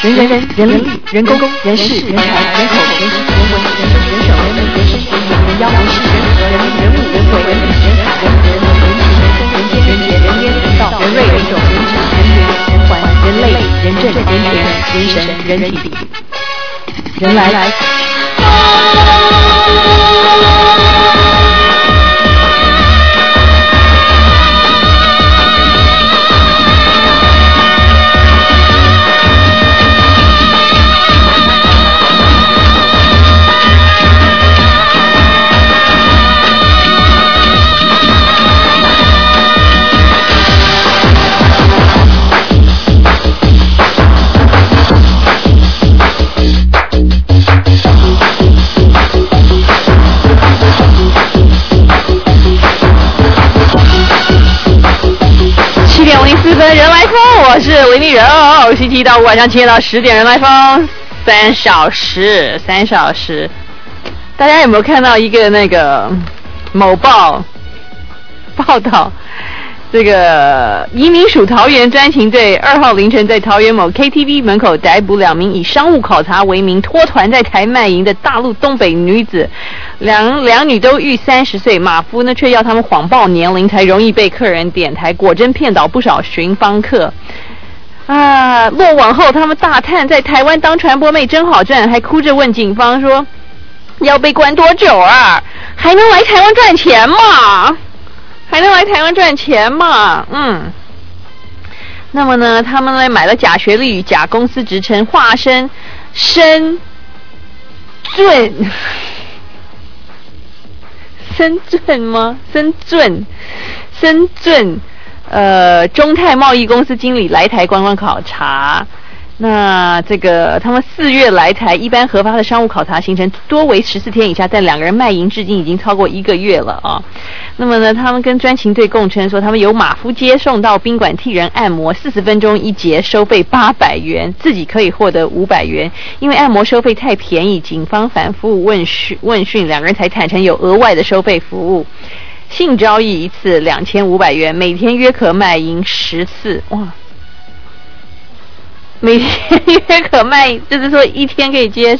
人力、人工、人事、人才、人口、人情、人文、人生、人手、人民、人生、人妖、人事、人和、人物、人鬼、人理、人海、人人、人情、人生、人间、人烟、人道、人瑞、人种、人质、人缘、人环、人类、人政、人权、人神、人体、人来。7:04人来疯，我是维尼人哦。星期一到五晚上7点到10点，人来疯3小时。大家有没有看到一个那个某报道？这个移民署桃园专勤队2号凌晨在桃园某 KTV 门口逮捕2名以商务考察为名脱团在台卖淫的大陆东北女子，两女都逾30岁，马夫呢却要他们谎报年龄才容易被客人点台，果真骗倒不少寻芳客。落网后他们大叹在台湾当传播妹真好赚，还哭着问警方说要被关多久啊？还能来台湾赚钱吗？那么呢，他们呢买了假学历与假公司职称，化身深圳中泰贸易公司经理来台观光考察。那这个他们4月来台，一般核发的商务考察行程多为14天以下，但2个人卖淫至今已经超过1个月了啊。那么呢，他们跟专勤队供称说，他们由马夫接送到宾馆替人按摩，40分钟一节，收费800元，自己可以获得500元。因为按摩收费太便宜，警方反复问讯，2个人才坦诚有额外的收费服务。性交易一次2500元，每天约可卖淫10次，哇！每天约可卖，就是说一天可以接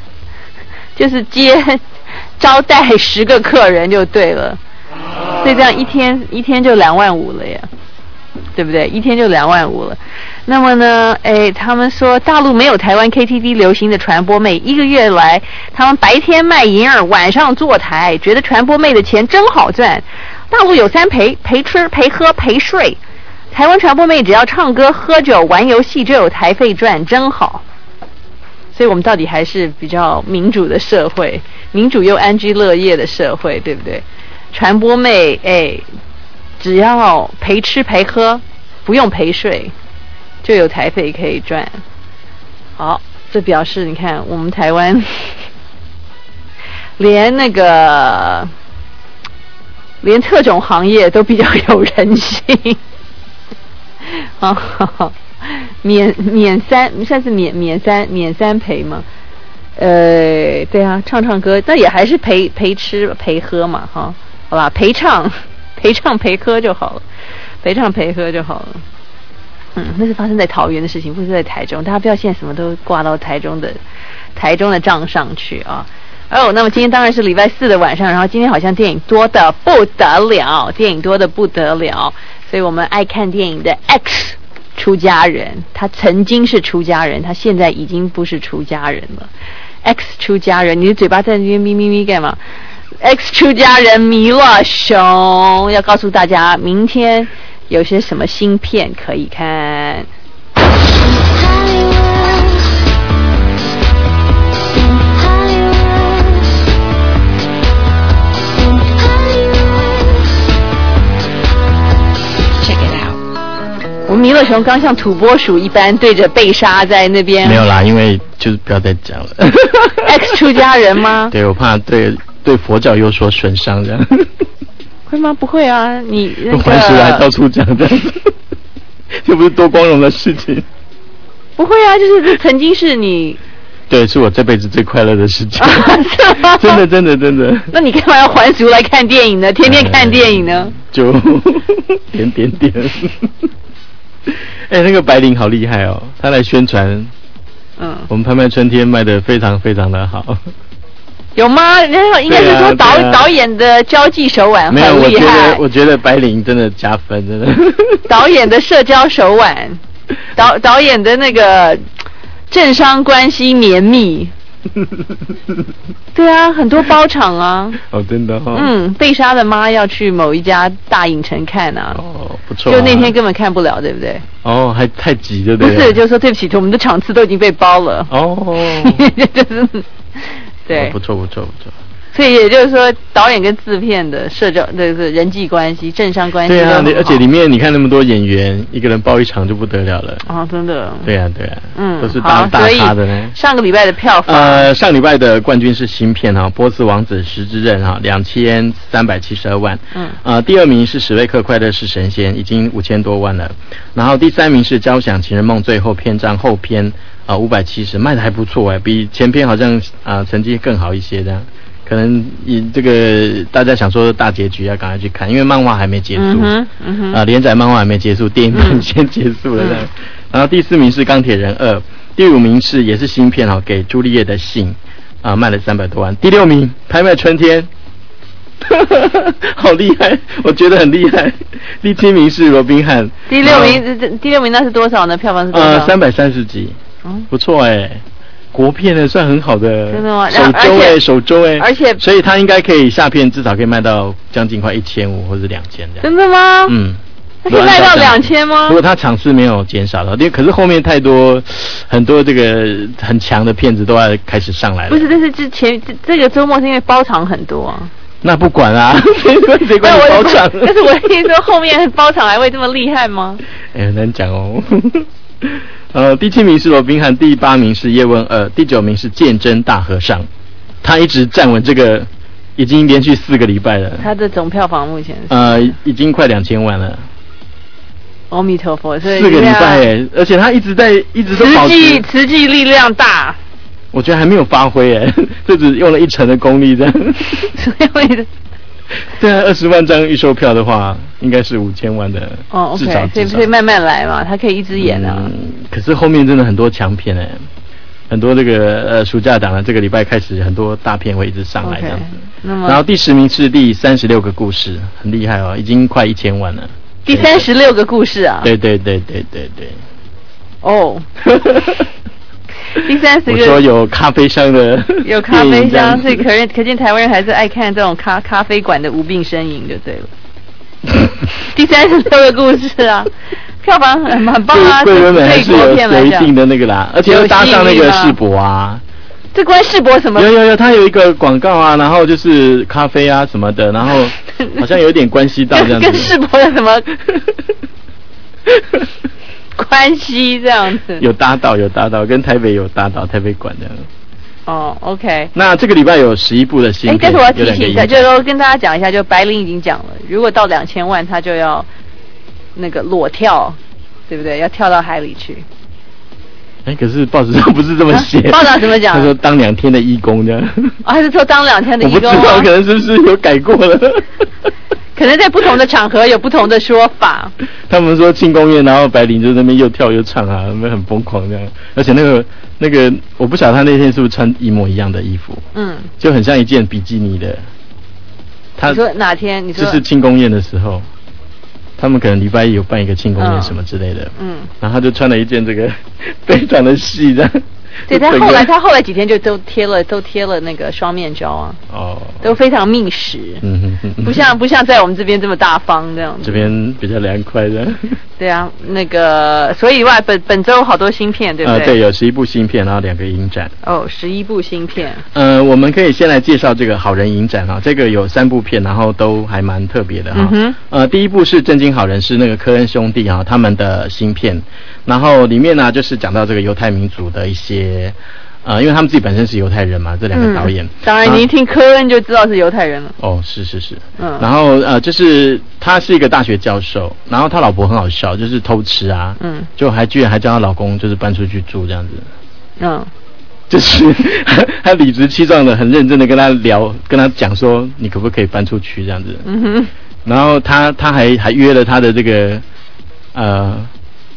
招待10个客人就对了，所以这样一天就25000了呀，对不对？一天就25000了。那么呢，他们说大陆没有台湾 KTV 流行的传播妹，1个月来他们白天卖淫儿，晚上坐台，觉得传播妹的钱真好赚。大陆有3陪吃陪喝陪睡。台湾传播妹只要唱歌、喝酒、玩游戏就有台费赚，真好。所以我们到底还是比较民主的社会，民主又安居乐业的社会，对不对？传播妹，只要陪吃陪喝，不用陪睡，就有台费可以赚。好，这表示你看我们台湾连特种行业都比较有人性。免三陪嘛，对啊，唱歌，但也还是陪吃陪喝嘛，好吧，陪唱陪喝就好了，那是发生在桃园的事情，不是在台中，大家不要现在什么都挂到台中的账上去啊。那么今天当然是礼拜4的晚上，然后今天好像电影多的不得了，所以我们爱看电影的 X 出家人，他曾经是出家人，他现在已经不是出家人了。X 出家人，你的嘴巴在那边咪咪咪干嘛？ X 出家人弥勒熊要告诉大家明天有些什么新片可以看。我们弥勒熊刚像土拨鼠一般对着贝莎在那边。 没有啦，因为就是不要再讲了。 X 出家人吗？ 对，我怕对佛教有所损伤这样。 会吗？不会啊，你那个还是来到处讲这样，又不是多光荣的事情。 不会啊，就是这曾经是你。 对，是我这辈子最快乐的事情。 是吗？ 真的。 那你干嘛要还俗来看电影呢？天天看电影呢？ 就点。那个白灵好厉害哦，他来宣传我们拍卖春天卖得非常非常的好。 有吗？应该是说导演的交际手腕很厉害。 我觉得白灵真的加分，真的。 导演的社交手腕，导演的那个政商关系绵密。对啊，很多包场啊。 哦，真的哦。 贝莎的妈要去某一家大影城看啊。 哦，不错。 就那天根本看不了，对不对？ 哦，还太挤，对不对？ 不是，就是说对不起，我们的场次都已经被包了。 哦。 就是。对， 不错。 所以也就是说，导演跟制片的社交、人际关系、政商关系， 对啊，而且里面你看那么多演员，一个人包一场就不得了了。 啊，真的。 对啊，都是大咖的呢。 上个礼拜的票房， 上礼拜的冠军是新片哈，《波斯王子十之刃》哈，2372万。第二名是史瑞克快乐是神仙，已经5000多万了。然后第三名是交响情人梦最后篇章后篇，570，卖的还不错比前篇好像成绩更好一些这样。可能以这个大家想说大结局要赶快去看，因为漫画还没结束，连载漫画还没结束，电影版先结束了这样。然后第4名是钢铁人2，第5名是也是新片给朱丽叶的信，卖了300多万。第6名拍卖春天，好厉害，我觉得很厉害。第7名是罗宾汉， 第六名那是多少呢？票房是多少 ？330几，不错国片呢算很好的， 真的吗？ 首周而且所以他应该可以下片至少可以卖到将近快1500或者2000这样。 真的吗？他可以卖到2000吗？ 如果他场次没有减少了，可是后面很多这个很强的片子都要开始上来了。 不是，但是之前这个周末是因为包场很多啊。 那不管啊，谁管你包场？ 但是我听说后面包场还会这么厉害吗？ 很难讲哦。第7名是罗宾汉，第8名是叶问2，第9名是鉴真大和尚，他一直站稳这个，已经连续4个礼拜了。 他的总票房目前是已经快2000万了。 阿弥陀佛，所以 4个礼拜而且他一直都保持慈济力量大。 我觉得还没有发挥这只用了1成的功力这样。对啊，20万张预售票的话，应该是5000万的。 OK， 所以慢慢来嘛，他可以一直演啊。 可是后面真的很多强片很多这个暑假档这个礼拜开始很多大片会一直上来这样子。然后第10名是第36个故事，很厉害已经快1000万了。 第36个故事啊？ 对。 哦。第30个， 我说有咖啡香的， 有咖啡香，所以可见台湾人还是爱看这种咖啡馆的无病呻吟就对了。第36个故事啊，票房很棒啊， 贵人们还是有一定的那个啦，而且又搭上那个世博啊。 这关世博什么？ 有，它有一个广告啊，然后就是咖啡啊什么的，然后好像有点关系到这样子。 跟世博有什么关系这样子？ 有搭到，跟台北有搭到，台北馆这样。 OK。 那这个礼拜有11部的新片。 但是我要提醒一下，就是说跟大家讲一下，就白灵已经讲了，如果到2000万，他就要那个裸跳，对不对？要跳到海里去。 可是报纸上不是这么写。 报道怎么讲？ 他说当2天的义工这样。 还是说当2天的义工？ 我不知道，可能是不是有改过了？ 可能在不同的场合有不同的说法。 他们说庆功宴，然后白灵就在那边又跳又唱啊，很疯狂这样。而且那个，我不晓得他那天是不是穿一模一样的衣服，就很像一件比基尼的。 你说哪天？你说就是庆功宴的时候，他们可能礼拜1有办一个庆功宴什么之类的，然后他就穿了一件这个非常的细这样。 对，他后来几天就都贴了那个双面胶啊，都非常密实，不像在我们这边这么大方这样子。 这边比较凉快的。 对啊，那个所以本周好多新片，对不对？ 对，有11部新片，然后2个影展。 11部新片。 我们可以先来介绍这个好人影展这个有3部片，然后都还蛮特别的第一部是正经好人，是那个科恩兄弟他们的新片，然后里面呢就是讲到这个犹太民族的一些。因为他们自己本身是犹太人嘛，这2个导演。 当然，你一听科恩就知道是犹太人了。 是。然后就是他是一个大学教授，然后他老婆很好笑，就是偷吃啊，就居然还叫她老公就是搬出去住这样子。就是他理直气壮的、很认真的跟他聊，跟他讲说你可不可以搬出去这样子。然后他还约了他的这个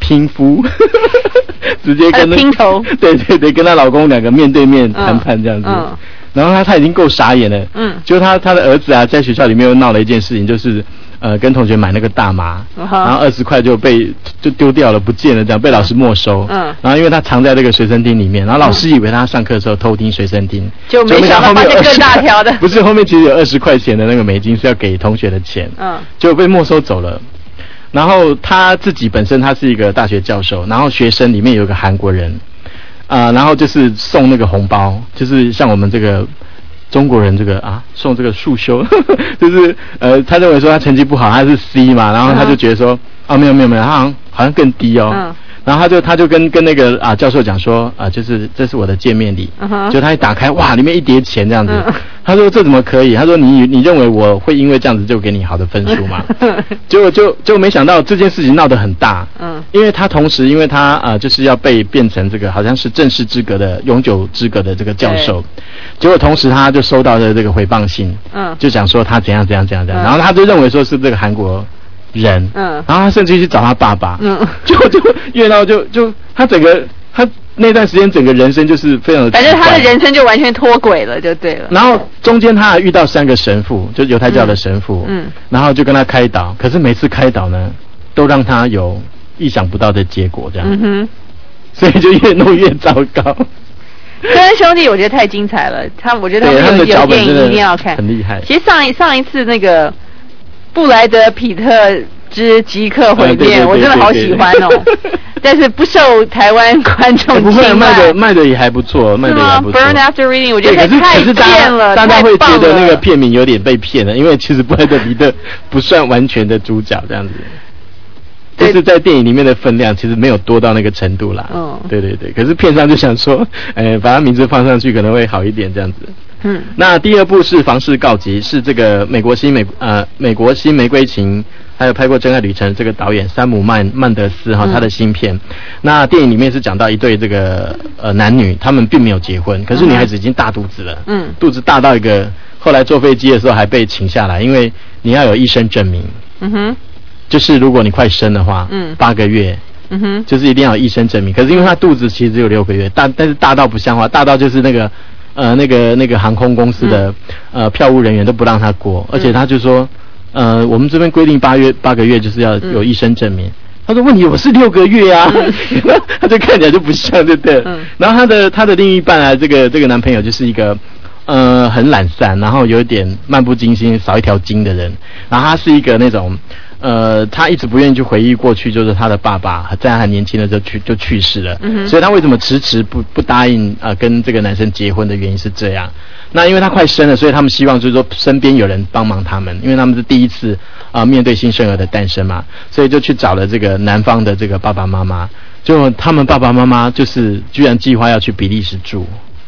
拼夫，直接跟拼头， 对对对，跟她老公两个面对面谈判这样子。然后她已经够傻眼了，就她的儿子啊，在学校里面又闹了一件事情，就是跟同学买那个大麻，然后20块就丢掉了，不见了，这样被老师没收。然后因为他藏在这个随身听里面，然后老师以为他上课的时候偷听随身听， 就没想到发现更大条的， 不是后面其实有20块钱的那个美金是要给同学的钱，就被没收走了。然后他自己本身他是一个大学教授，然后学生里面有个韩国人，然后就是送那个红包，就是像我们这个中国人这个送这个束修，就是他认为说他成绩不好，他是 C 嘛，然后他就觉得说没有，他好像更低哦。然后他就跟那个教授讲说就是这是我的见面礼，就他一打开哇，里面一叠钱这样子，他说这怎么可以？他说你认为我会因为这样子就给你好的分数吗？结果就没想到这件事情闹得很大，因为他同时因为他就是要被变成这个好像是正式资格的永久资格的这个教授，结果同时他就收到了这个诽谤信，就讲说他怎样，然后他就认为说是这个韩国人，然后他甚至去找他爸爸，就越闹就他那段时间整个人生就是非常的， 反正他的人生就完全脱轨了，就对了。 然后中间他还遇到3个神父，就犹太教的神父，然后就跟他开导，可是每次开导呢，都让他有意想不到的结果，这样，所以就越弄越糟糕。 科恩兄弟我觉得太精彩了，我觉得他们有电影一定要看， 很厉害。 其实上一次那个布莱德皮特之即刻毁灭，我真的好喜欢哦。但是不受台湾观众青睐， 不会卖的也还不错，卖的也还不错。 Burn After Reading 我觉得太骗了， 大家会觉得那个片名有点被骗了，因为其实布莱德皮特不算完全的主角这样子。就是在电影里面的分量其实没有多到那个程度啦。对。可是片商就想说，把他名字放上去可能会好一点这样子。那第2部是《房事告急》，是这个美国新玫瑰情，还有拍过《真爱旅程》这个导演山姆曼德斯他的新片。那电影里面是讲到一对这个男女，他们并没有结婚，可是女孩子已经大肚子了，肚子大到一个，后来坐飞机的时候还被请下来，因为你要有医生证明。就是如果你快生的话，8个月，就是一定要有医生证明。可是因为他肚子其实只有6个月，但是大到不像话，大到就是那个航空公司的票务人员都不让他过，而且他就说，我们这边规定8个月就是要有医生证明。他说问题我是6个月啊，他就看起来就不像，对不对？然后他的另一半啊，这个男朋友就是一个很懒散，然后有一点漫不经心，少一条筋的人。然后他是一个那种他一直不愿意去回忆过去，就是他的爸爸在他很年轻的时候就去世了，所以他为什么迟迟不答应跟这个男生结婚的原因是这样。那因为他快生了，所以他们希望就是说身边有人帮忙他们，因为他们是第一次面对新生儿的诞生嘛，所以就去找了这个男方的这个爸爸妈妈。就他们爸爸妈妈就是居然计划要去比利时住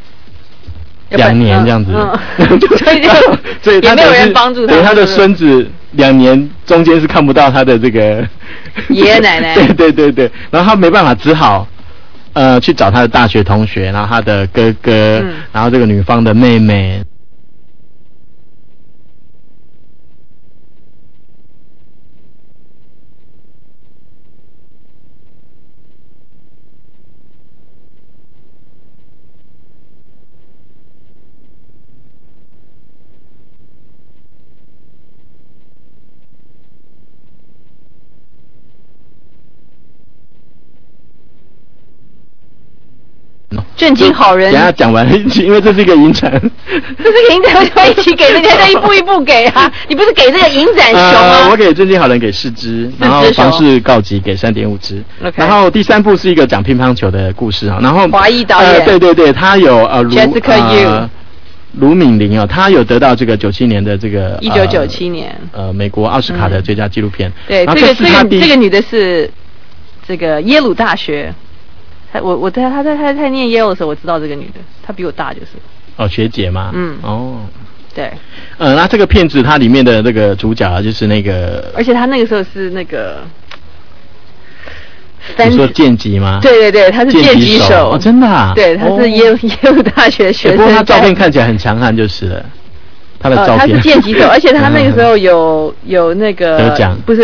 2年这样子，所以他也没有人帮助他， 对他的孙子2年中间是看不到他的这个爷爷奶奶， 对，然后他没办法，只好去找他的大学同学，然后他的哥哥，然后这个女方的妹妹。 正经好人， 等下讲完，因为这是一个影展， 这是个影展，为什么一起给？人家在一步一步给啊！你不是给这个影展熊吗？ 我给正经好人给4支，然后房事告急给3.5支。然后第3部是一个讲乒乓球的故事啊，然后华裔导演， 对，他有卢敏玲哦，他有得到这个97年的这个 1997年美国奥斯卡的最佳纪录片。 对，这个女的是这个耶鲁大学。我他在念耶鲁的时候，我知道这个女的，她比我大就是学姐嘛， 对， 那这个片子它里面的那个主角就是那个， 而且他那个时候是那个， 你说剑击吗？ 对，他是剑击手， 真的啊？ 对，他是耶鲁大学学生， 不过他照片看起来很强悍就是了，他的照片， 他是剑击手，而且他那个时候有那个得奖， 不是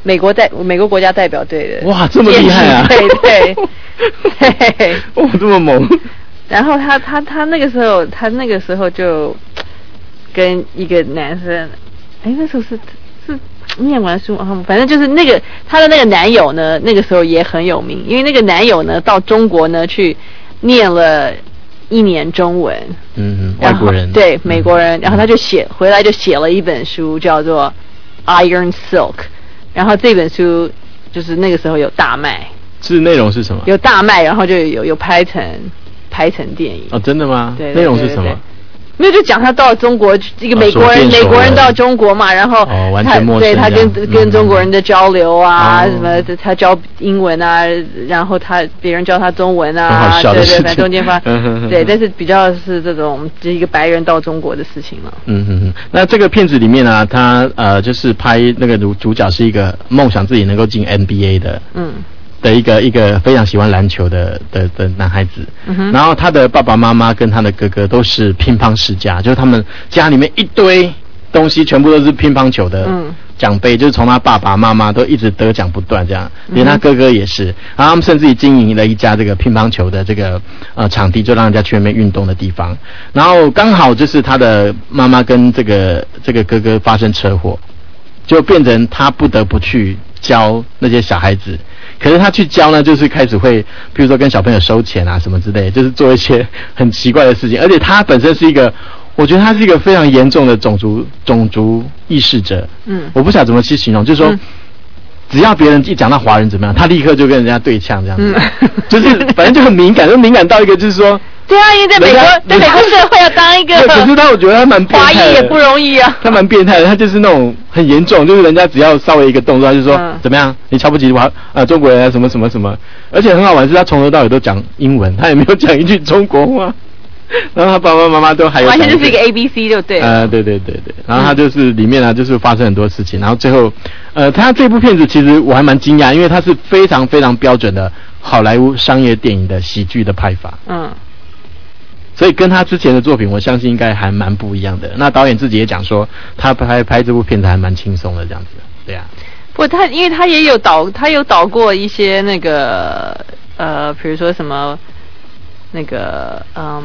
美国国家代表队的。 哇，这么厉害啊！ 对， 哦，这么猛。 然后他那个时候就跟一个男生，那时候是念完书反正就是他的那个男友呢，那个时候也很有名，因为那个男友呢到中国呢去念了1年中文， 外国人， 对，美国人，然后他就回来就写了一本书叫做 Iron Silk， 然后这本书就是那个时候有大卖。 是内容是什么？有大卖，然后就有拍成电影。 哦，真的吗？ 对， 内容是什么？ 没有，就讲他到中国，一个美国人到中国嘛，然后完全陌生， 对他跟中国人的交流啊，什么他教英文啊，然后别人教他中文啊，对，反正中间对，但是比较是这种就一个白人到中国的事情了。 那这个片子里面呢，他就是拍那个主角是一个梦想自己能够进 NBA 的，的一个非常喜欢篮球的男孩子，然后他的爸爸妈妈跟他的哥哥都是乒乓世家，就是他们家里面一堆东西全部都是乒乓球的奖杯，就是从他爸爸妈妈都一直得奖不断这样，连他哥哥也是，然后他们甚至于经营了一家这个乒乓球的这个场地，就让人家去那边运动的地方，然后刚好就是他的妈妈跟这个哥哥发生车祸，就变成他不得不去教那些小孩子。可是他去教呢，就是开始会，比如说跟小朋友收钱啊什么之类的，就是做一些很奇怪的事情。而且他本身是一个，我觉得他是一个非常严重的种族意识者。我不晓得怎么去形容，就是说，只要别人一讲到华人怎么样，他立刻就跟人家对呛这样子，就是反正就很敏感，就敏感到一个就是说。 对啊，因为在美国社会要当一个， 可是我觉得他蛮变态的， 华裔也不容易啊。 他蛮变态的，他就是那种很严重，就是人家只要稍微一个动作，他就说怎么样，你瞧不起中国人啊，什么什么什么。而且很好玩是，他从头到尾都讲英文，他也没有讲一句中国话。然后他爸爸妈妈都还有完全就是一个 ABC 就对了。 对。然后他就是里面就是发生很多事情，然后最后他这部片子其实我还蛮惊讶，因为他是非常非常标准的好莱坞商业电影的喜剧的拍法。所以跟他之前的作品，我相信应该还蛮不一样的。那导演自己也讲说，他拍这部片子还蛮轻松的这样子。对啊。 不，因为他也有导过一些那个比如说什么那个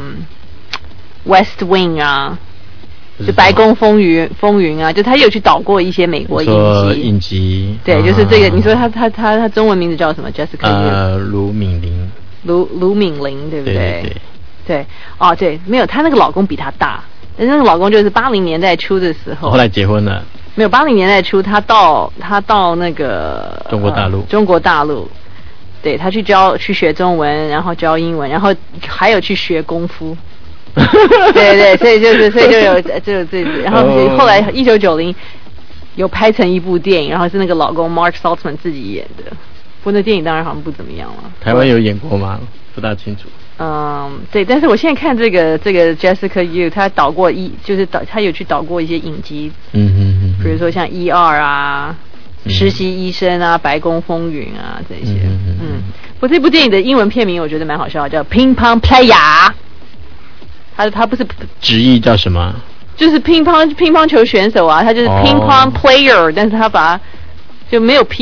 West Wing 啊，就白宫风云啊，就他有去导过一些美国影集。对，就是这个。你说他中文名字叫什么 ？Jessica 卢敏玲。 卢敏玲，对不对？ 对， 对，没有，她那个老公比她大，但是那个老公就是80年代初的时候， 后来结婚了。 没有，80年代初他到那个中国大陆，对，他去学中文，然后教英文，然后还有去学功夫。对，所以就有这，然后后来1990有拍成一部电影，然后是那个老公 Mark Saltzman 自己演的，不过那电影当然好像不怎么样了。 台湾有演过吗？不大清楚。 对，但是我现在看这个 Jessica Yu， 她导过她有去导过一些影集，比如说像1、2啊，实习医生啊，白宫风云啊这些，不过这部电影的英文片名我觉得蛮好笑的，叫乒乓 player， 他不是直译叫什么？ 就是乒乓球选手啊，他就是乒乓 player，但是他把就没有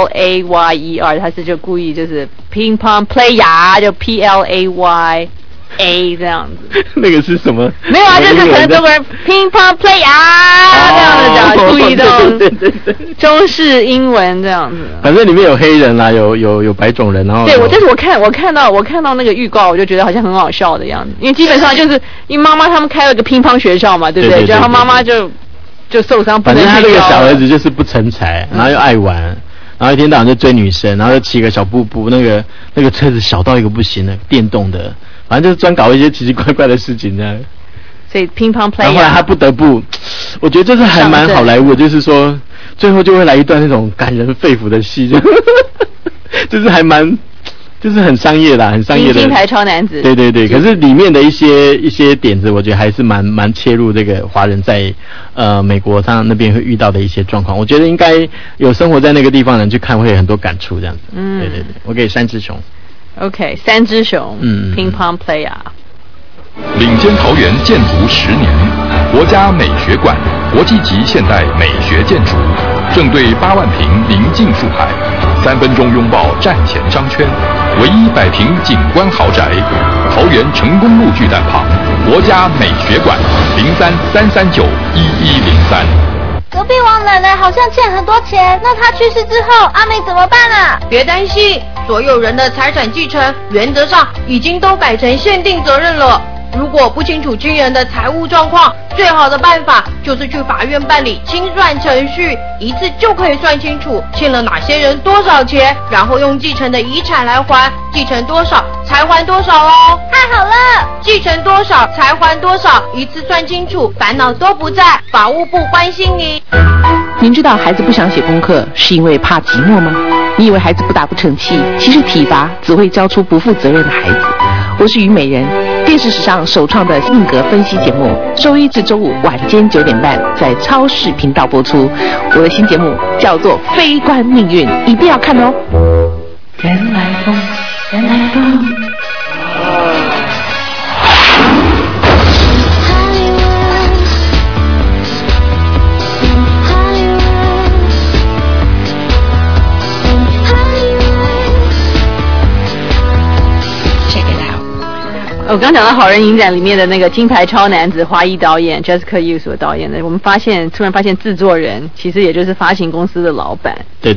PLAYER， 他是就故意就是乒乓 player 就 PLAYA 这样子。 那个是什么？ 没有啊，就是可能中国人乒乓 player 这样子讲，故意的中式英文这样子。 反正里面有黑人啦，有白种人，然后对但是我看到那个预告，我就觉得好像很好笑的样子，因为基本上就是因为妈妈他们开了个乒乓学校嘛，对不对？然后妈妈就受伤， 反正他这个小儿子就是不成才，然后又爱玩，然后一天到晚就追女生，然后又骑个小步步，那个车子小到一个不行的，电动的，反正就是专搞一些奇奇怪怪的事情这样。 所以乒乓 player， 然后后来他不得不，我觉得这是还蛮好莱坞，就是说最后就会来一段那种感人肺腑的戏，就是还蛮。就是很商业啦，很商业的金牌超男子。 对，可是里面的一些点子，我觉得还是蛮切入这个华人在美国上那边会遇到的一些状况。我觉得应该有生活在那个地方的人去看会有很多感触这样子。对，我给3只熊。 OK， 3只熊。乒乓 player。 领先桃园建筑10年，国家美学馆，国际级现代美学建筑。 正对8万坪临近树海，3分钟拥抱站前商圈，唯一100坪景观豪宅，桃园成功路巨蛋旁，国家美学馆03-339-1103。 隔壁王奶奶好像欠很多钱，那她去世之后，阿美怎么办啊？ 别担心，所有人的财产继承原则上已经都改成限定责任了。如果不清楚亲人的财务状况，最好的办法就是去法院办理清算程序，一次就可以算清楚欠了哪些人多少钱，然后用继承的遗产来还，继承多少才还多少哦。 太好了， 继承多少才还多少，一次算清楚，烦恼都不在，法务部关心你。 您知道孩子不想写功课是因为怕寂寞吗？你以为孩子不打不成器，其实体罚只会教出不负责任的孩子。我是虞美人，电视史上首创的性格分析节目，周一至周五晚间9点半在超视频道播出。我的新节目叫做《非关命运》，一定要看哦。人来疯，人来疯。 我刚讲到《好人影展》里面的那个金牌超男子华裔导演 Jessica Yu 所导演的，我们突然发现制作人其实也就是发行公司的老板。对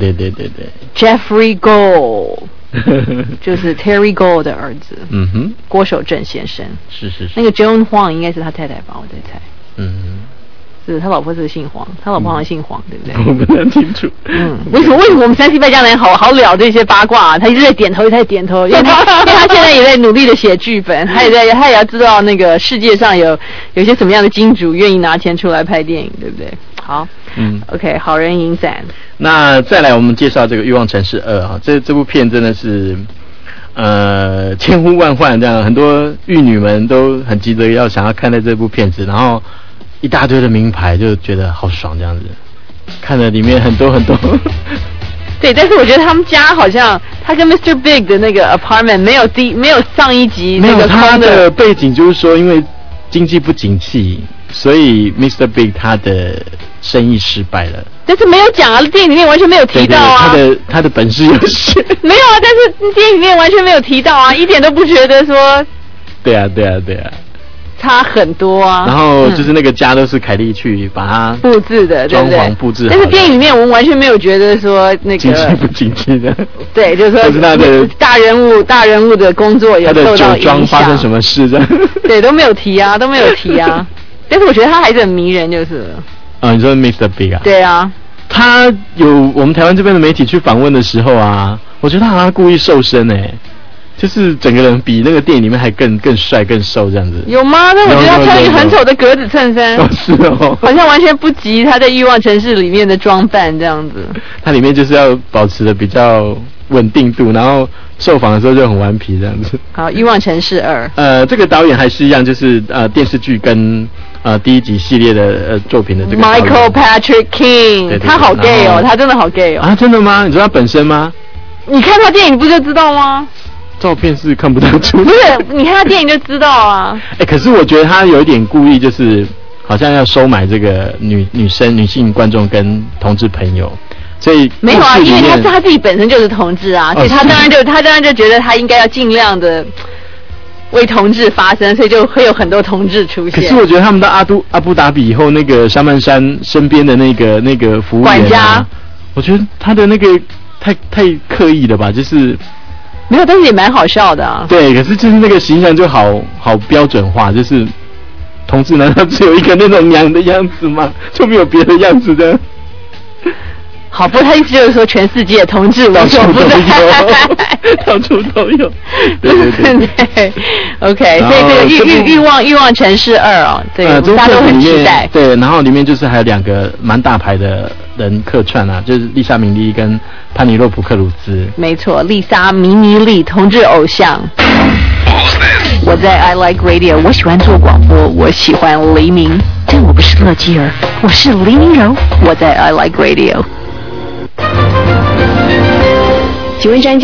Jeffrey Gold 就是 Terry Gold 的儿子。郭守正先生。是。那个 Joan Huang 应该是他太太吧，我在猜。是他老婆是姓黄，他老婆好像姓黄，对不对？ 我不太清楚。 为什么我们3C 败家人好聊这些八卦啊？他一直在点头，因为他现在也在努力的写剧本，他也要知道那个世界上有些什么样的金主愿意拿钱出来拍电影，对不对？好，OK， 好人影展。 那再来我们介绍这个《欲望城市2》啊，这部片真的是千呼万唤，这样很多玉女们都很急着想要看到这部片子，然后一大堆的名牌，就觉得好爽这样子，看了里面很多对，但是我觉得他们家好像他跟 Mr. Big 的那个 apartment 没有上一集那个他的背景就是说，因为经济不景气，所以 Mr. Big 他的生意失败了。 但是没有讲啊，电影里面完全没有提到啊。 对，他的本事有限。 没有啊，但是电影里面完全没有提到啊，一点都不觉得说。 对啊。 差很多啊， 然后就是那个家都是凯莉去把它布置的， 装潢布置好的。 但是电影里面我们完全没有觉得说那个经济不景气的， 对，就是说他的大人物的工作有受到影响，他的酒庄发生什么事这样， 对，都没有提啊。但是我觉得他还是很迷人，就是了。 你说 Mr. Big 啊？ 对啊， 他有我们台湾这边的媒体去访问的时候啊，我觉得他好像故意瘦身就是整个人比那个电影里面还更帅更瘦这样子。有吗？但我觉得他穿一个很丑的格子衬衫， 是哦， 好像完全不及他在《欲望城市》里面的装扮这样子。 他里面就是要保持的比较稳定度，然后受访的时候就很顽皮这样子。 好，《欲望城市2》。 这个导演还是一样，就是电视剧跟第一集系列的作品的这个 Michael Patrick King， 对他好 gay 哦，他真的好 gay 哦。 啊，真的吗？你说他本身吗？ 你看他电影不就知道吗？ 照片是看不太出， 不是，你看他电影就知道啊。 可是我觉得他有一点故意，就是好像要收买这个女性观众跟同志朋友，所以没有啊，因为他自己本身就是同志啊，所以他当然就觉得他应该要尽量的为同志发声，所以就会有很多同志出现。 可是我觉得他们到阿布达比以后，那个沙曼珊身边的那个服务员管家，我觉得他的那个太刻意了吧，就是。 没有，但是也蛮好笑的啊。 对，可是就是那个形象就好标准化，就是同志难道只有一个那种娘的样子吗？就没有别的样子的？ 好，不过他意思就是说，全世界同志无所不在， 到处都有。 对 ，OK， 所以这个欲望城市2啊，对，大家都很期待。 对，然后里面就是还有2个蛮大牌的人客串啊，就是丽莎米莉跟潘尼洛普克鲁兹。 没错，丽莎米莉同志偶像。我在 I Like Radio， 我喜欢做广播，我喜欢黎明，但我不是乐基儿，我是黎明柔。我在 I Like Radio。 请问专家，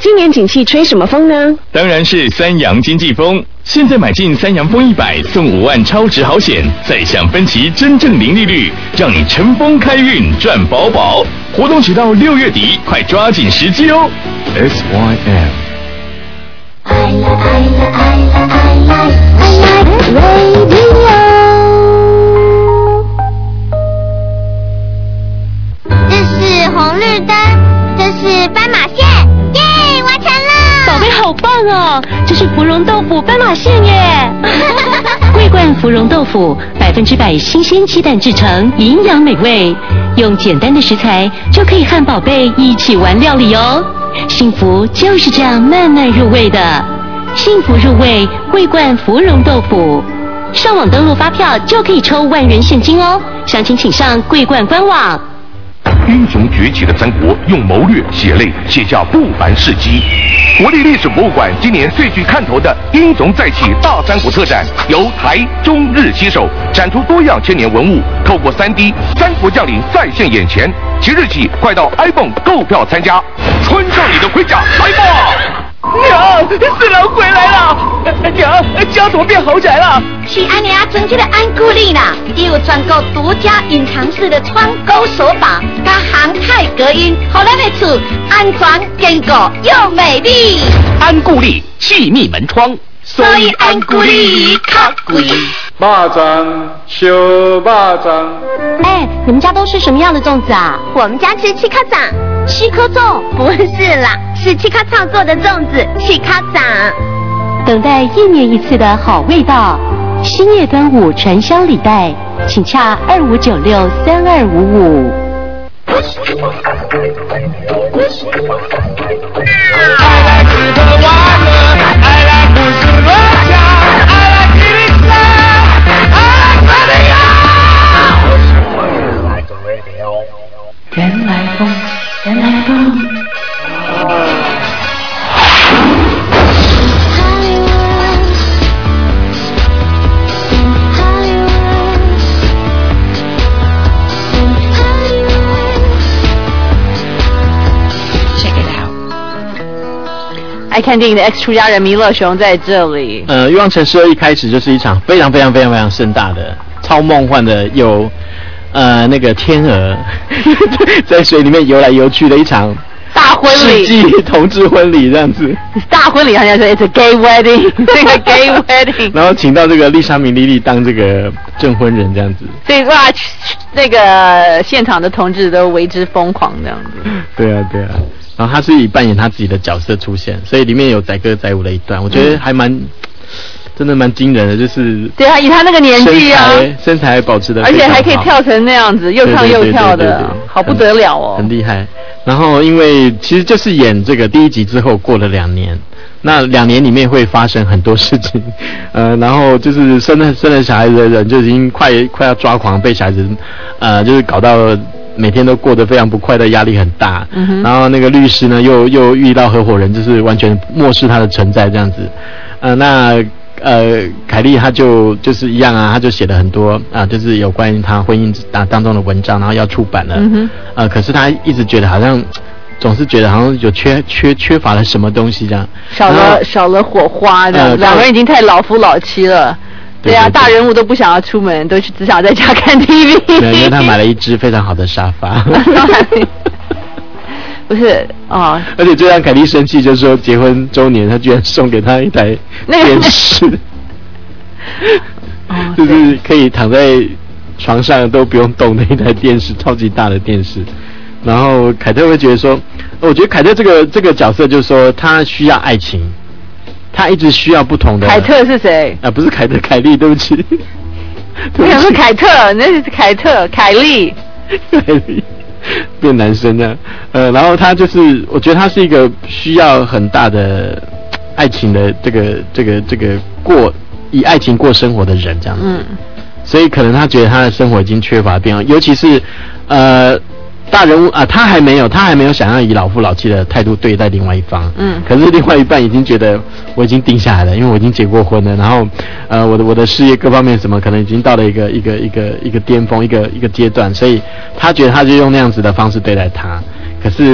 今年景气吹什么风呢？ 当然是三阳经济风。现在买进三阳风100送5万超值好险，再享分期真正零利率，让你乘风开运赚饱饱。活动直到6月底，快抓紧时机哦。SYM。 I like radio。这是红绿灯，这是斑马线，耶，完成了！ 宝贝好棒哦，这是芙蓉豆腐斑马线耶！桂冠芙蓉豆腐100%新鲜鸡蛋制成，营养美味，用简单的食材就可以和宝贝一起玩料理哦。幸福就是这样慢慢入味的，幸福入味桂冠芙蓉豆腐。上网登录发票就可以抽万元现金哦，详情请上桂冠官网。 英雄崛起的三国，用谋略、血泪写下不凡事迹。国立历史博物馆今年最具看头的“英雄再起大三国”特展，由台、中、日携手展出多样千年文物，透过3D，三国将领再现眼前。即日起，快到 iPhone 购票参加，穿上你的盔甲，来吧！ 娘，四郎回来了！娘，家怎么变豪宅了？ 是安尼啊，整起的安固力啦，也有专购独家隐藏式的窗钩手把，加航太隔音，让咱的厝安全、坚固又美丽。 安固力气密门窗， 所以安固力较贵。 蚂蚱，小蚂蚱。 哎，你们家都吃什么样的粽子啊？ 我们家吃七颗掌。七颗粽？不是啦，是七颗草做的粽子，七颗掌。 等待1年1次的好味道，新叶端午传香礼袋，请洽25963255。 I like吃喝玩乐 I like 不是乱讲 I like music I like radio 原来风原来风爱看电影的 X 出家人弥勒熊在这里。 欲望城市2一开始就是一场非常盛大的、超梦幻的，有那个天鹅在水里面游来游去的一场大婚礼， 世纪同志婚礼这样子。 大婚礼好像说 It's a gay wedding， 这个 gay wedding。 然后请到这个丽莎米莉莉当这个证婚人这样子。 所以哇，那个现场的同志都为之疯狂这样子。 对啊。然后他是以扮演他自己的角色出现，所以里面有载歌载舞的一段，我觉得还真的蛮惊人的，就是对啊，以他那个年纪啊， 身材保持的， 而且还可以跳成那样子，又唱又跳的，好不得了哦， 很厉害。然后因为其实就是演这个第1集之后过了2年，那2年里面会发生很多事情，然后就是生了小孩子的人就已经快要抓狂，被小孩子就是搞到每天都过得非常不快乐，压力很大。然后那个律师呢又遇到合伙人，就是完全漠视他的存在这样子。凯莉她就是一样啊，她就写了很多就是有关于她婚姻当中的文章，然后要出版了。可是她一直觉得总是觉得好像有缺乏了什么东西这样， 少了火花的，两个人已经太老夫老妻了。对啊，大人物都不想要出门，都只想在家看 TV。 对，因为他买了一只非常好的沙发。 不是哦， 而且最让凯莉生气就是说，结婚周年他居然送给他一台电视，就是可以躺在床上都不用动的一台电视，超级大的电视。然后凯特会觉得说，我觉得凯特这个角色就是说，他需要爱情。他一直需要不同的。 凯特是谁？ 不是凯特，凯莉，对不起。 我想是凯特，那是凯特，凯莉。 凯莉变男生这样，然后他就是，我觉得他是一个需要很大的爱情的这个以爱情过生活的人这样子。所以可能他觉得他的生活已经缺乏变化，尤其是大人物他还没有想要以老夫老妻的态度对待另外一方。可是另外一半已经觉得我已经定下来了，因为我已经结过婚了，然后我的事业各方面什么可能已经到了一个巅峰，一个阶段，所以他觉得他就用那样子的方式对待他。可是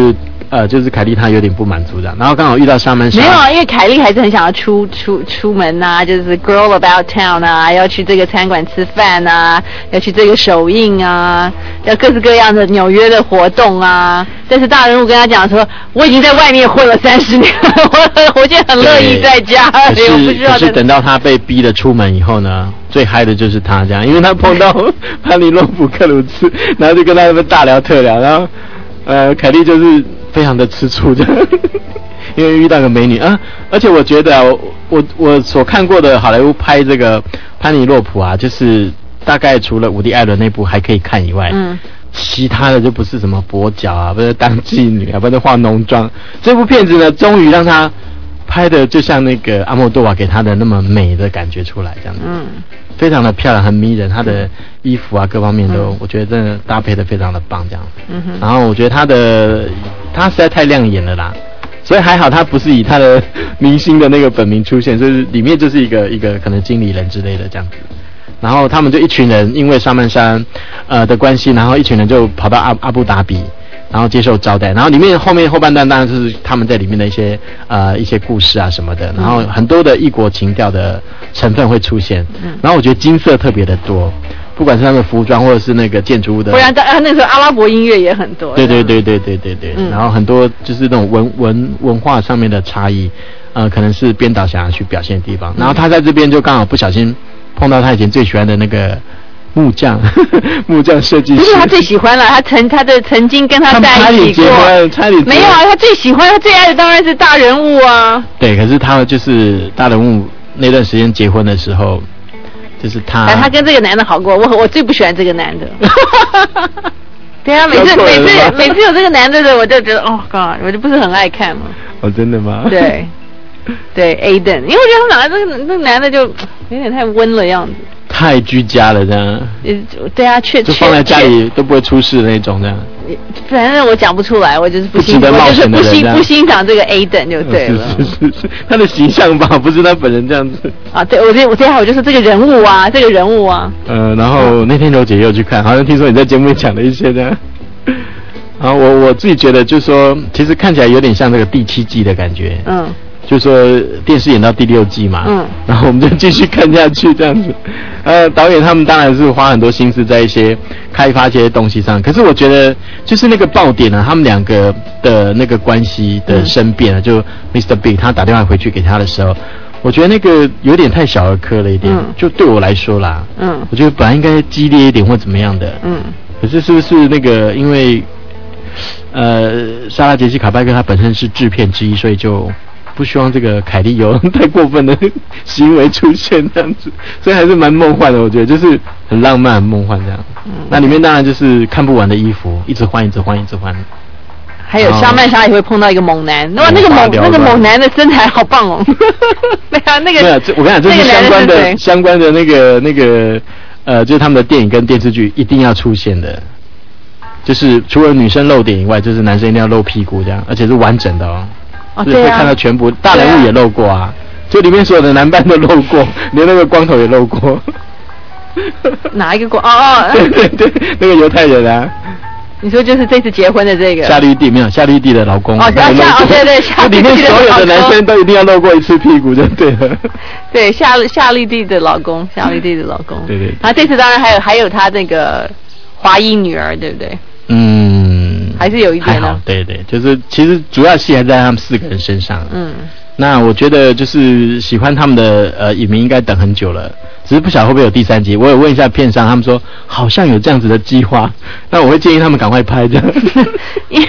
就是凯莉她有点不满足这样，然后刚好遇到莎曼莎。 没有啊，因为凯莉还是很想要出门啊，就是 girl about town 啊，要去这个餐馆吃饭啊，要去这个首映啊，要各式各样的纽约的活动啊。但是大人物跟他讲说，我已经在外面混了30年了，我现在很乐意在家，我不需要。 可是等到他被逼的出门以后呢，最嗨的就是他这样，因为他碰到潘尼洛普克鲁兹，然后就跟他们大聊特聊，然后凯莉就是非常的吃醋这样，因为遇到个美女啊，而且我觉得我所看过的好莱坞拍这个潘尼洛普啊，就是大概除了伍迪·艾伦那部还可以看以外，其他的就不是什么跛脚啊，不是当妓女啊，不是化浓妆。这部片子呢，终于让他拍的就像那个阿莫多瓦给他的那么美的感觉出来，这样子，非常的漂亮，很迷人。他的衣服啊，各方面都，我觉得真的搭配的非常的棒，这样。然后我觉得他实在太亮眼了啦，所以还好他不是以他的明星的那个本名出现，就是里面就是一个可能经理人之类的这样子。然后他们就一群人因为莎曼莎的关系，然后一群人就跑到阿布达比，然后接受招待。然后里面后半段当然就是他们在里面的一些故事啊什么的，然后很多的异国情调的成分会出现。然后我觉得金色特别的多，不管是他们的服装或者是那个建筑物的， 不然那时候阿拉伯音乐也很多。 对，然后很多就是那种文化上面的差异，可能是编导想要去表现的地方。然后他在这边就刚好不小心碰到他以前最喜欢的那个木匠设计师，不是他最喜欢了，他曾经跟他在一起过，没有啊，他最喜欢他最爱的当然是大人物啊。 对，可是他就是大人物那段时间结婚的时候，就是他跟这个男的好过，我最不喜欢这个男的。对啊，每次有这个男的我就觉得哦 God， 我就不是很爱看嘛。 哦，真的吗？ 对 Aiden， 因为我觉得他那个男的就有点太温了样子， 太居家了这样。 对啊，就放在家里都不会出事的那种这样。 反正我讲不出来，我就是不欣赏这个 Aiden 就对了。 是，他的形象吧，不是他本人这样子。 啊，对，我就是这个人物啊。 然后那天柔姐也有去看，好像听说你在节目里讲了一些这样。然后我自己觉得就是说，其实看起来有点像这个第7季的感觉。就说电视演到第6季嘛，然后我们就继续看下去这样子。导演他们当然是花很多心思在一些开发这些东西上，可是我觉得就是那个爆点啊，他们两个的那个关系的生变啊，就 Mr. Big 他打电话回去给他的时候，我觉得那个有点太小儿科了一点，就对我来说啦，我觉得本来应该激烈一点或怎么样的，可是是不是那个因为莎拉杰西卡拜克他本身是制片之一，所以就不希望这个凯莉有太过分的行为出现这样子，所以还是蛮梦幻的，我觉得就是很浪漫很梦幻这样。那里面当然就是看不完的衣服，一直换。 还有莎曼莎也会碰到一个猛男，哇，那个猛男的身材好棒哦。对啊，那个我跟你讲，这是相关的那个就是他们的电影跟电视剧一定要出现的，就是除了女生露点以外，就是男生一定要露屁股这样，而且是完整的哦。是会看到全部，大人物也露过啊，就里面所有的男扮都露过，连那个光头也露过。 哪一个光？ 对，那个犹太人啊。 你说就是这次结婚的这个夏绿蒂没有？夏绿蒂的老公。 对，夏绿蒂的老公。里面所有的男生都一定要露过一次屁股就对了。 对，夏绿蒂的老公。 对。 然后这次当然还有他那个华裔女儿，对不对？还是有一点的。 对，就是其实主要戏还在他们4个人身上。那我觉得就是喜欢他们的影迷应该等很久了，只是不晓得会不会有第3集。我有问一下片商，他们说好像有这样子的计划，那我会建议他们赶快拍这样。 因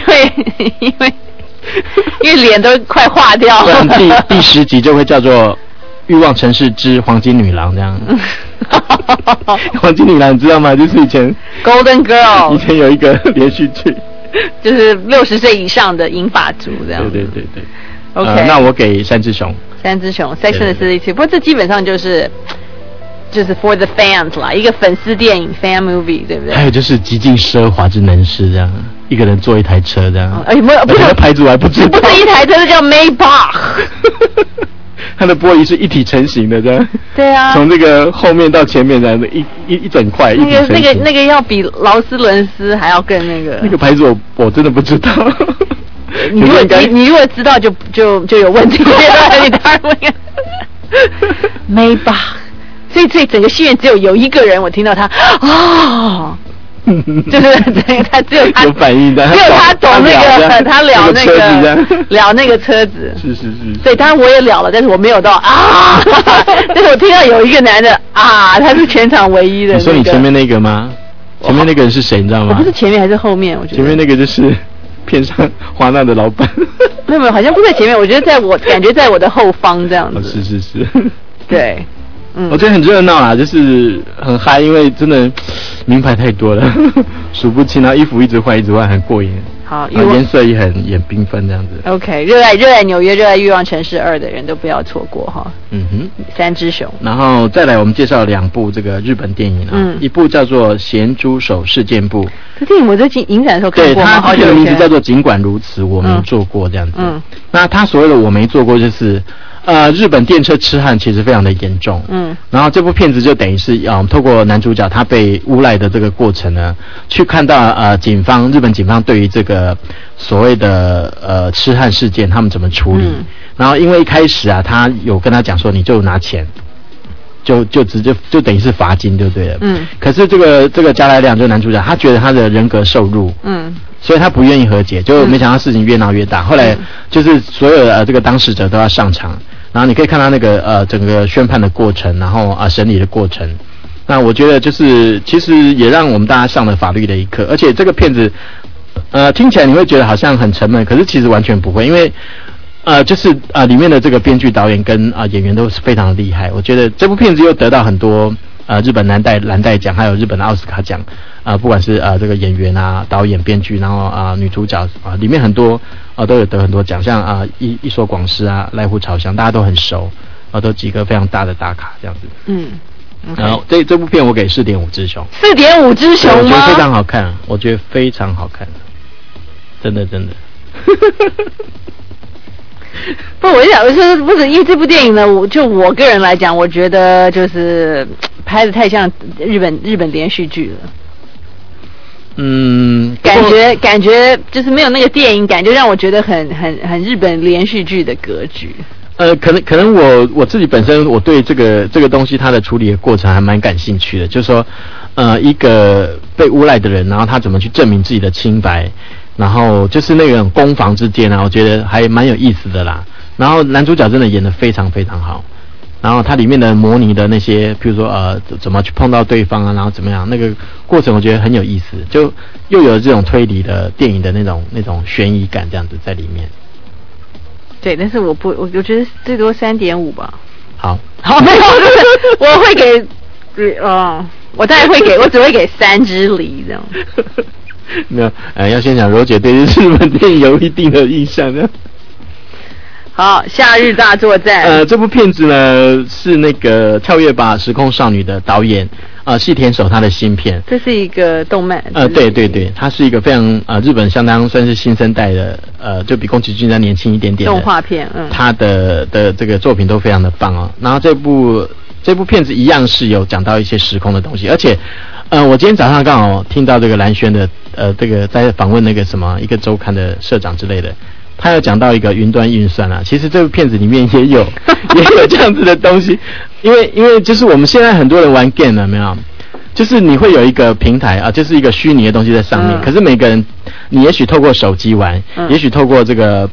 为脸都快化掉了。 不然第10集就会叫做《欲望城市之黄金女郎》这样。黄金女郎你知道吗？就是以前 Golden Girl 以前有一个连续剧， 就是60岁以上的银发族这样。 对。 OK， 那我给三只熊 Sex and the City 2，不过这基本上就是 for the fans 啦，一个粉丝电影 fan movie， 对不对？ 还有就是极尽奢华之能事这样，一个人坐一台车这样。 不是牌主还不知道， 不是一台车，是叫 Maybach。 它的玻璃是一体成型的，这样。 对啊。 从这个后面到前面的一整块一体成型。 那个要比劳斯伦斯还要更那个。 那个牌子我真的不知道。 你如果知道就有问题，你当然问。没吧？所以整个戏院只有一个人，我听到他就是他只有他有反应的， 只有他懂那个，他聊那个车子， 是。 对，当然我也聊了，但是我没有到但是我听到有一个男的他是全场唯一的。 你说你前面那个吗？前面那个人是谁？你知道吗？ 我不是前面还是后面？我觉得前面那个就是片商华纳的老板。 没有，好像不在前面，我觉得感觉在我的后方这样子。 是。 对。 我觉得很热闹啦，就是很嗨，因为真的名牌太多了，数不清，然后衣服一直换，很过瘾。 好， 颜色也缤纷这样子。 OK， 热爱纽约，热爱欲望城市2的人都不要错过哈。三只熊。然后再来，我们介绍2部这个日本电影一部叫做《咸猪手事件簿》。 这电影我在影展的时候看过。对， 它的名字叫做《尽管如此，我没做过》这样子。那他所谓的我没做过，就是日本电车痴汉其实非常的严重。然后这部片子就等于是透过男主角他被诬赖的这个过程呢，去看到日本警方对于这个所谓的痴汉事件他们怎么处理。然后因为一开始他有跟他讲说你就拿钱，就直接就等于是罚金就对了。可是这个加莱亮就男主角他觉得他的人格受辱。所以他不愿意和解，就没想到事情越闹越大。后来就是所有的这个当事者都要上场，然后你可以看到那个整个宣判的过程，然后审理的过程。那我觉得就是其实也让我们大家上了法律的一课，而且这个片子听起来你会觉得好像很沉闷，可是其实完全不会，因为就是里面的这个编剧导演跟演员都是非常的厉害。我觉得这部片子又得到很多日本蓝带奖，还有日本的奥斯卡奖。不管是这个演员导演、编剧，然后女主角里面很多都有得很多奖，像一所广司濑户朝香，大家都很熟，都几个非常大的大咖这样子。然后这部片我给4.5只熊。 4.5只熊吗？ 我觉得非常好看，真的。 不，我想说不是因为这部电影呢，我个人来讲，我觉得就是拍的太像日本连续剧了。感觉就是没有那个电影感，就让我觉得很日本连续剧的格局。 可能我自己本身我对这个东西它的处理的过程还蛮感兴趣的，就是说一个被诬赖的人，然后他怎么去证明自己的清白，然后就是那种攻防之间我觉得还蛮有意思的啦。然后男主角真的演得非常非常好。然后它里面的模拟的那些，比如说怎么去碰到对方然后怎么样，那个过程我觉得很有意思，就又有这种推理的电影的那种悬疑感这样子在里面。 对，但是我觉得最多3.5吧。 好， 没有，我会给我大概会给，我只会给3只梨这样。 没有，要先讲柔姐对日本电影有一定的印象这样。 好，夏日大作战。 这部片子呢是那个跳跃吧时空少女的导演细田守他的新片。 这是一个动漫。 对，它是一个非常日本相当算是新生代的就比宫崎骏再年轻一点点的动画片。 他的这个作品都非常的棒哦。然后这部片子一样是有讲到一些时空的东西，而且我今天早上刚好听到这个蓝轩的这个在访问那个什么一个周刊的社长之类的。他有讲到一个云端运算其实这部片子里面也有这样子的东西，因为就是我们现在很多人玩 game 了没有，就是你会有一个平台就是一个虚拟的东西在上面，可是每个人你也许透过手机玩，也许透过这个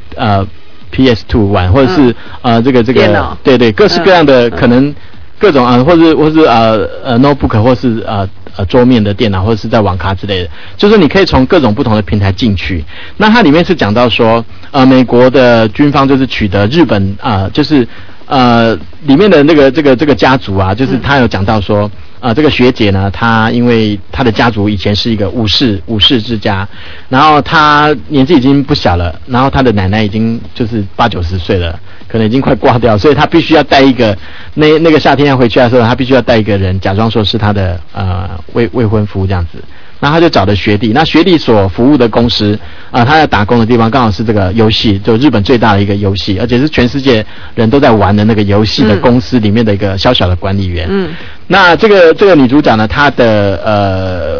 PS2 玩，或者是这个对各式各样的可能各种或是notebook 或是桌面的电脑或者是在网咖之类的，就是你可以从各种不同的平台进去。那它里面是讲到说美国的军方就是取得日本就是里面的这个家族就是他有讲到说这个学姐呢，她因为她的家族以前是一个武士之家，然后她年纪已经不小了，然后她的奶奶已经就是80-90岁了，可能已经快挂掉，所以她必须要带一个那个夏天要回去的时候，她必须要带一个人假装说是她的未婚夫这样子。那他就找的学弟，那学弟所服务的公司他在打工的地方刚好是这个游戏，就日本最大的一个游戏，而且是全世界人都在玩的那个游戏的公司里面的一个小小的管理员。那这个女主角呢，她的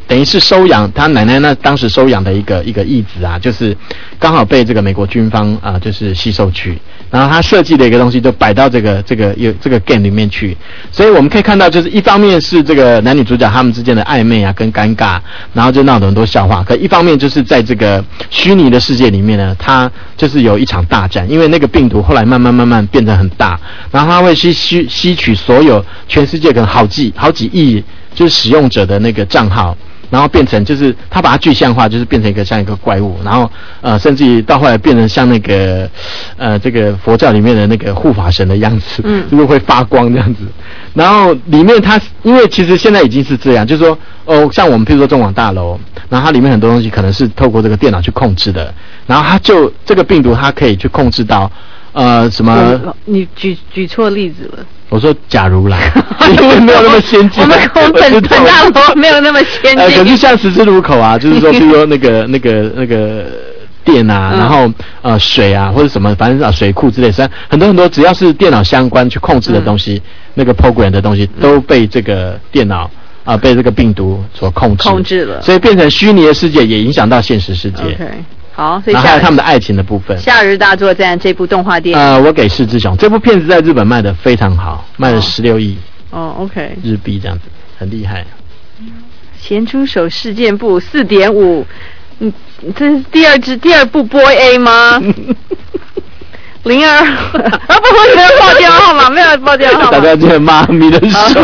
等于是收养他奶奶那当时收养的一个义子啊，就是刚好被这个美国军方就是吸收去，然后他设计的一个东西就摆到这个 game 里面去，所以我们可以看到，就是一方面是这个男女主角他们之间的暧昧啊跟尴尬，然后就闹得很多笑话，可一方面就是在这个虚拟的世界里面呢，它就是有一场大战，因为那个病毒后来慢慢变成很大，然后它会吸取所有全世界可能好几亿就是使用者的那个账号，然后变成就是他把它具象化，就是变成一个像一个怪物，然后甚至于到后来变成像那个这个佛教里面的那个护法神的样子，就是会发光这样子。然后里面它因为其实现在已经是这样，就是说像我们譬如说中广大楼，然后它里面很多东西可能是透过这个电脑去控制的，然后它就这个病毒它可以去控制到什么？ 你举错例子了。 我说假如啦，因为没有那么先进。 我们本大楼没有那么先进。 可是像十字路口啊，就是说，比如说那个电啊，然后水啊或者什么，反正水库之类，实际上很多只要是电脑相关去控制的东西，那个 program 的东西都被这个电脑被这个病毒所控制了，所以变成虚拟的世界，也影响到现实世界。 Okay.好，所以还有他们的爱情的部分。 夏日大作战这部动画电影， 我给释之雄。这部片子在日本卖的非常好，卖了16亿。 OK， 日币这样子，很厉害。 咸猪手事件簿4.5，这是第二部 Boy A 吗？02不，没有报电话号码，没有报电话号码。 大家记得妈咪的手。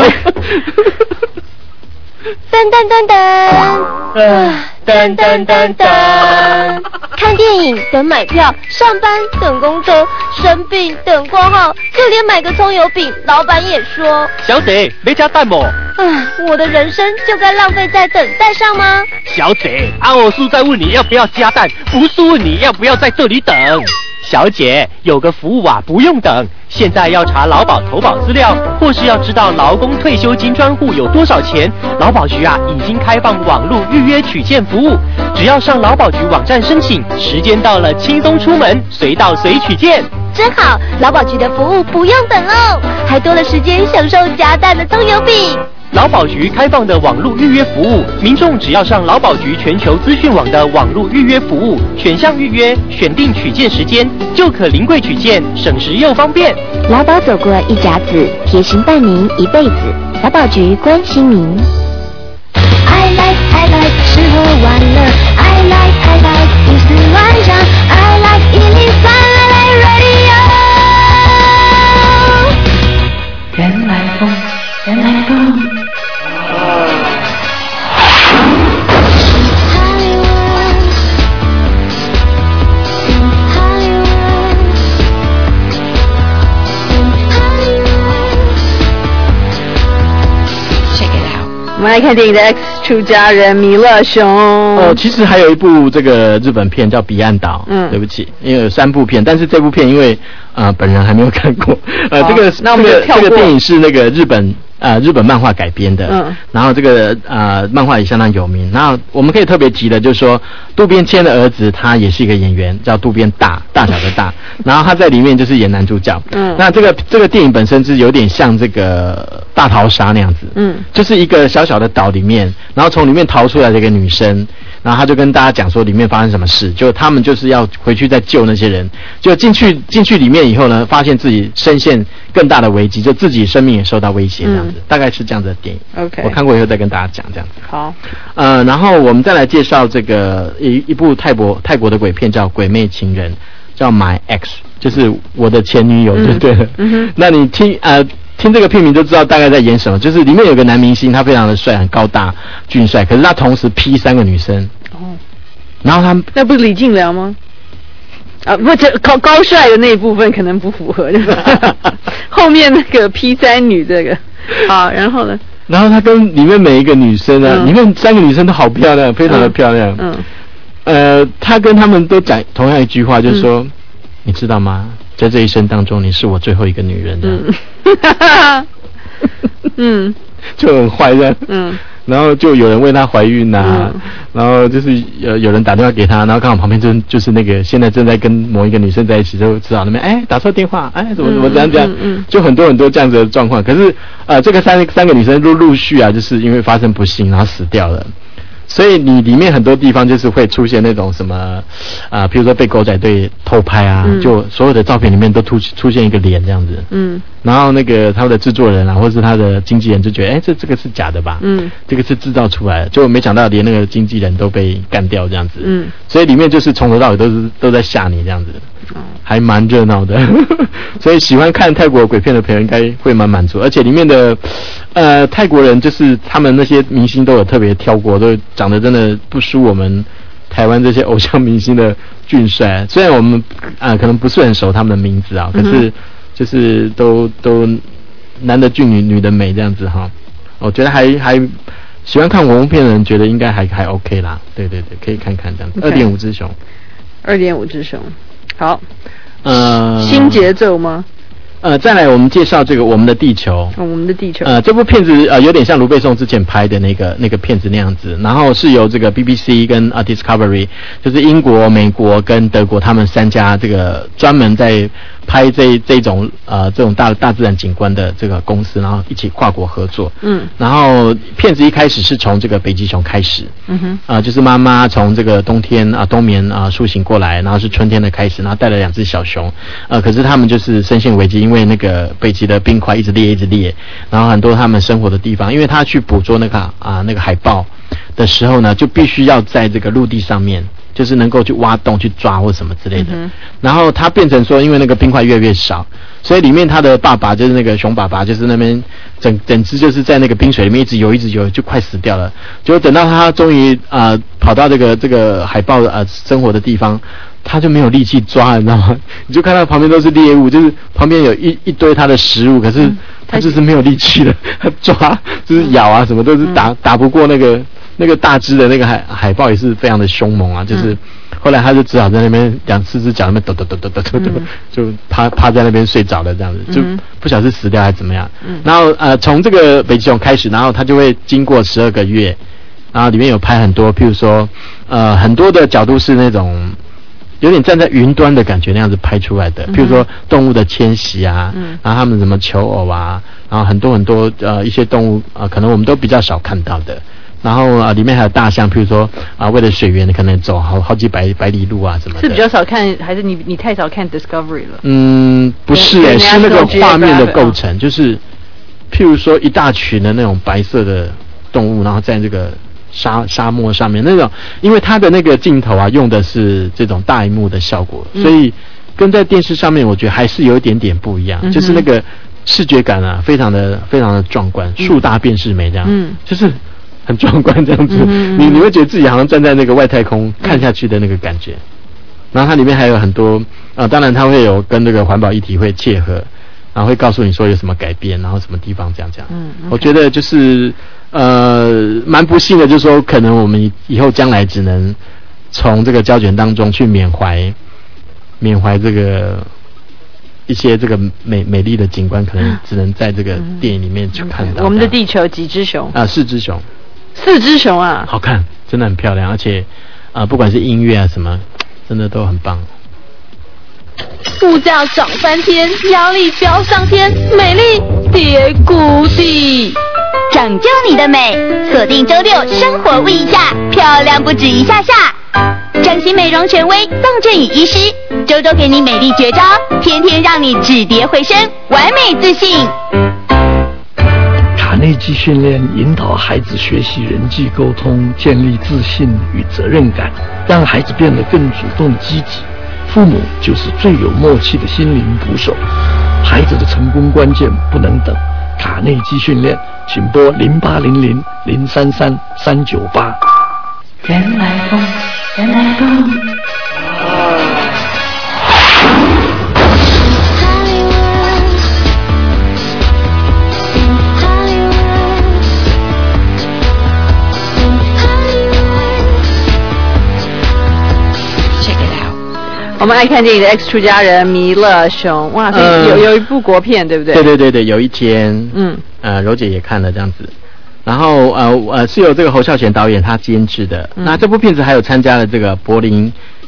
噔，看电影等买票，上班等公车，生病等挂号，就连买个葱油饼，老板也说：“ 小姐，没加蛋不？” 我的人生就该浪费在等待上吗？ 小姐，我是在问你要不要加蛋，不是问你要不要在这里等。小姐，有个服务不用等。现在要查劳保投保资料，或是要知道劳工退休金专户有多少钱，劳保局已经开放网络预约取件服务，只要上劳保局网站申请，时间到了轻松出门，随到随取件。 真好，劳保局的服务不用等喽，还多了时间享受加蛋的葱油饼。 劳保局开放的网络预约服务，民众只要上劳保局全球资讯网的网络预约服务，选项预约，选定取件时间，就可临柜取件，省时又方便。 劳保走过一甲子，贴心伴您一辈子。劳保局关心您。 I like 吃喝玩乐 I like 胡思乱想 I like 103 I like radio 原来风我们来看电影的 X 出家人弥勒熊。 其实还有一部这个日本片叫《彼岸岛》。对不起，因为有3部片，但是这部片因为本人还没有看过。这个电影是那个日本漫画改编的。然后这个漫画也相当有名。然后我们可以特别提的就是说，渡边谦的儿子他也是一个演员，叫渡边大小的大。然后他在里面就是演男主角。那这个电影本身是有点像这个大逃杀那样子。就是一个小小的岛里面，然后从里面逃出来的一个女生，然后他就跟大家讲说里面发生什么事，就他们就是要回去再救那些人，就进去里面以后呢，发现自己深陷更大的危机，就自己生命也受到威胁这样子。大概是这样子的电影。 OK， 我看过以后再跟大家讲这样子。 好。 然后我们再来介绍这个一部泰国的鬼片叫《鬼魅情人》，叫 My Ex， 就是我的前女友，就对了。那你听这个片名就知道大概在演什么，就是里面有个男明星，他非常的帅，很高大俊帅，可是他同时劈3个女生。然后那不是李进良吗？不，这高帅的那一部分可能不符合，对吧？后面那个劈3女这个，好，然后呢？ 然后他跟里面每一个女生里面3个女生都好漂亮，非常的漂亮。他跟他们都讲同样一句话，就是说，你知道吗？在这一生当中，你是我最后一个女人的。就很坏的。然后就有人为她怀孕然后就是有人打电话给她，然后刚好旁边就是那个现在正在跟某一个女生在一起，就知道那边打错电话，怎么这样，就很多这样子的状况。可是这个三个女生都陆续就是因为发生不幸然后死掉了。 所以你里面很多地方就是会出现那种什么譬如说被狗仔队偷拍啊，就所有的照片里面都出现一个脸这样子，然后那个他们的制作人啊，或是他的经纪人就觉得，这个是假的吧，这个是制造出来的，就没想到连那个经纪人都被干掉这样子，所以里面就是从头到尾都在吓你这样子，还蛮热闹的，所以喜欢看泰国鬼片的朋友应该会蛮满足，而且里面的泰国人就是他们那些明星都有特别挑过，都长得真的不输我们台湾这些偶像明星的俊帅，虽然我们可能不是很熟他们的名字啊，可是就是都男的俊女的美这样子哈，我觉得还喜欢看文物片的人觉得应该还 OK 啦，对，可以看看这样子。2.5 只熊，2.5 只熊，好，新节奏吗？再来我们介绍这个我们的地球。我们的地球。这部片子有点像卢贝松之前拍的那个片子那样子，然后是由这个 BBC 跟Discovery， 就是英国、美国跟德国他们3家这个专门在拍这种大自然景观的这个公司，然后一起跨国合作。然后片子一开始是从这个北极熊开始。就是妈妈从这个冬眠苏醒过来，然后是春天的开始，然后带了2只小熊。可是他们就是深陷危机，因为那个北极的冰块一直裂，然后很多他们生活的地方，因为他去捕捉那个海豹的时候呢，就必须要在这个陆地上面，就是能够去挖洞去抓或什么之类的。然后他变成说，因为那个冰块越来越少，所以里面他的爸爸就是那个熊爸爸，就是那边整只就是在那个冰水里面一直游，就快死掉了。结果等到他终于跑到这个海豹生活的地方，他就没有力气抓，你知道吗？你就看到旁边都是猎物，就是旁边有一堆他的食物，可是他就是没有力气了，他抓就是咬啊什么都是打不过那个大只的那个海豹，也是非常的凶猛啊，就是后来他就只好在那边4只脚那边抖，就趴在那边睡着了这样子，就不晓得是死掉还是怎么样。然后从这个北极熊开始，然后他就会经过12个月，然后里面有拍很多，譬如说很多的角度是那种有点站在云端的感觉那样子拍出来的，譬如说动物的迁徙啊，然后他们怎么求偶啊，然后很多一些动物可能我们都比较少看到的。然后里面还有大象，譬如说为了水源可能走好几百里路啊什么的。是比较少看，还是你太少看 Discovery 了？不是是那个画面的构成，就是譬如说一大群的那种白色的动物，然后在这个沙漠上面那种，因为它的那个镜头用的是这种大荧幕的效果，所以跟在电视上面我觉得还是有一点点不一样，就是那个视觉感非常的壮观，树大便是美这样，就是很壮观这样子，你会觉得自己好像站在那个外太空看下去的那个感觉。然后它里面还有很多当然它会有跟那个环保议题会切合，然后会告诉你说有什么改变，然后什么地方这样。我觉得就是蛮不幸的，就是说可能我们以后将来只能从这个胶卷当中去缅怀这个一些这个美丽的景观，可能只能在这个电影里面去看到。我们的地球几只熊？4只熊。4只熊啊，好看，真的很漂亮，而且不管是音乐啊什么，真的都很棒。 物价涨3天，压力飙上天，美丽跌谷底。 拯救你的美，锁定周6生活无一下，漂亮不止一下下。整形美容权威宋振宇医师，周周给你美丽绝招，天天让你止跌回升，完美自信。 卡内基训练引导孩子学习人际沟通，建立自信与责任感，让孩子变得更主动积极。父母就是最有默契的心灵捕手，孩子的成功关键不能等。卡内基训练，请拨0800-033-398。 原来风，原来风。 我们爱看电影的 X 出家人弥勒熊，哇，有一部国片对不对？对，有一天，柔姐也看了这样子，然后是由这个侯孝贤导演他监制的。那这部片子还有参加了这个柏林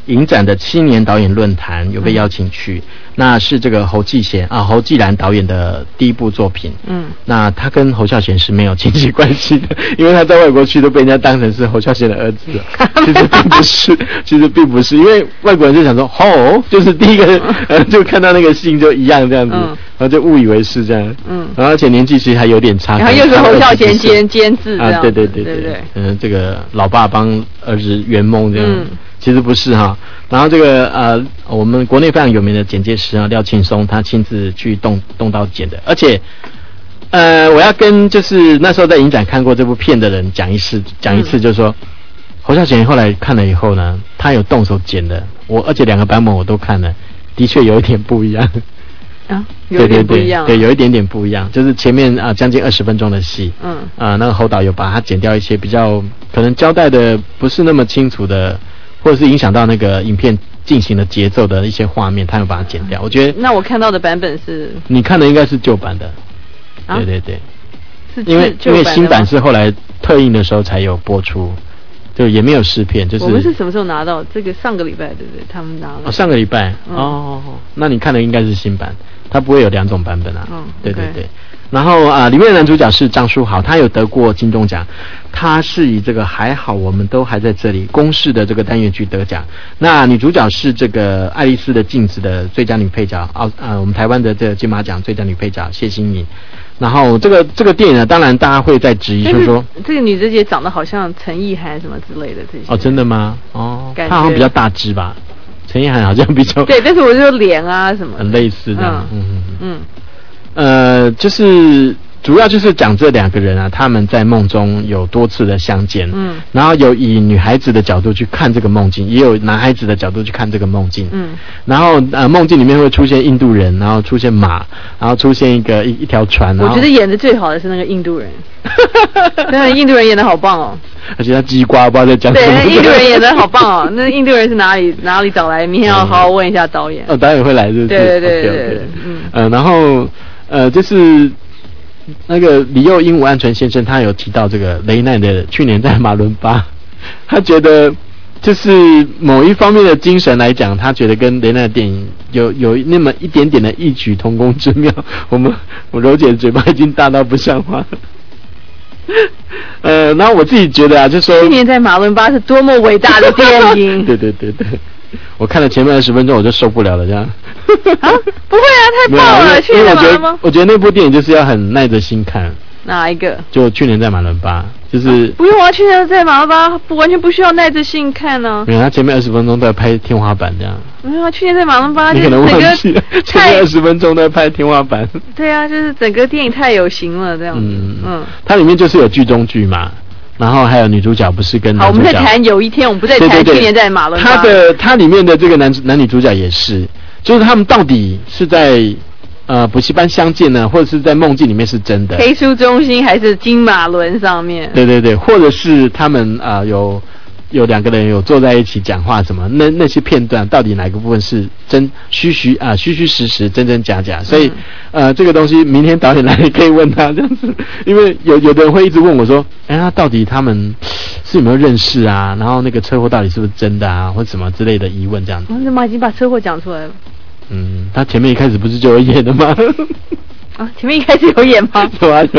影展的青年导演论坛有被邀请去，那是这个侯季然导演的第一部作品。那他跟侯孝贤是没有亲戚关系的，因为他在外国去都被人家当成是侯孝贤的儿子了。其实并不是，因为外国人就想说，就是第一个就看到那个姓就一样这样子，然后就误以为是这样。然后而且年纪其实还有点差， 然后又是侯孝贤监制这样。 对，这个老爸帮儿子圆梦这样。其实不是哈，然后这个我们国内非常有名的剪接师廖庆松，他亲自去动刀剪的，而且我要跟就是那时候在影展看过这部片的人讲一次，就是说侯孝贤后来看了以后呢，他有动手剪的，而且2个版本我都看了，的确有一点不一样。 有一点不一样。 对，有一点点不一样，就是前面将近20分钟的戏，那个侯导有把它剪掉一些比较可能交代的不是那么清楚的。或者是影响到那个影片进行的节奏的一些画面，他有把它剪掉。我觉得那我看到的版本是你看的应该是旧版的，对，因为新版是后来特映的时候才有播出，就也没有试片。就是我们是什么时候拿到这个？上个礼拜对不对？他们拿了。 上个礼拜那你看的应该是新版，它不会有2种版本啊。对。然后里面的男主角是张书豪，他有得过金钟奖，他是以这个还好我们都还在这里公视的这个单元剧得奖。那女主角是这个爱丽丝的镜子的最佳女配角，我们台湾的这个金马奖最佳女配角谢欣颖。然后这个电影呢，当然大家会在质疑说这个女主角长得好像陈意涵什么之类的这些。 真的吗？她好像比较大只吧，陈意涵好像比较对，但是我就脸啊什么很类似这样。就是主要就是讲这2个人啊，他们在梦中有多次的相见，然后有以女孩子的角度去看这个梦境，也有男孩子的角度去看这个梦境，然后梦境里面会出现印度人，然后出现马，然后出现一条船。 我觉得演的最好的是那个印度人，那个印度人演的好棒哦， 而且他叽呱不知道在讲什么。 对，印度人演的好棒哦，那印度人是哪里找来？明天要好好问一下导演。 导演会来是不是？ 对， 然后就是那个李幼鹦鹉安纯先生，他有提到这个雷奈的去年在马伦巴，他觉得就是某一方面的精神来讲，他觉得跟雷奈的电影有那么一点点的异曲同工之妙。我柔姐的嘴巴已经大到不像话了。然后我自己觉得就说去年在马伦巴是多么伟大的电影。 对，我看了前面20分钟我就受不了了，这样。 不会啊，太棒了！去年在马伦巴， 我觉得那部电影就是要很耐着心看。 哪一个？ 就去年在马伦巴，就是不用啊，去年在马伦巴完全不需要耐着心看呢。 没有，他前面20分钟都在拍天花板这样。 没有啊，去年在马伦巴， 你可能忘记了，前面20分钟都在拍天花板。 对啊，就是整个电影太有型了这样子。 它里面就是有剧中剧嘛。然后还有女主角不是跟男主角。好， 我们在谈有一天，我们不在谈去年在马伦巴。 它里面的这个男女主角也是，就是他们到底是在补习班相见呢，或者是在梦境里面是真的？ 黑书中心还是金马伦上面？ 对，或者是他们有2个人有坐在一起讲话什么？那些片段到底哪个部分是虚虚实真假？所以这个东西明天导演来可以问他这样子，因为有的人会一直问我说，那到底他们是有没有认识啊？然后那个车祸到底是不是真的啊？或者什么之类的疑问这样子。 你怎么已经把车祸讲出来了？ 他前面一开始不是就有演的吗？ 前面一开始有演吗？ 有啊。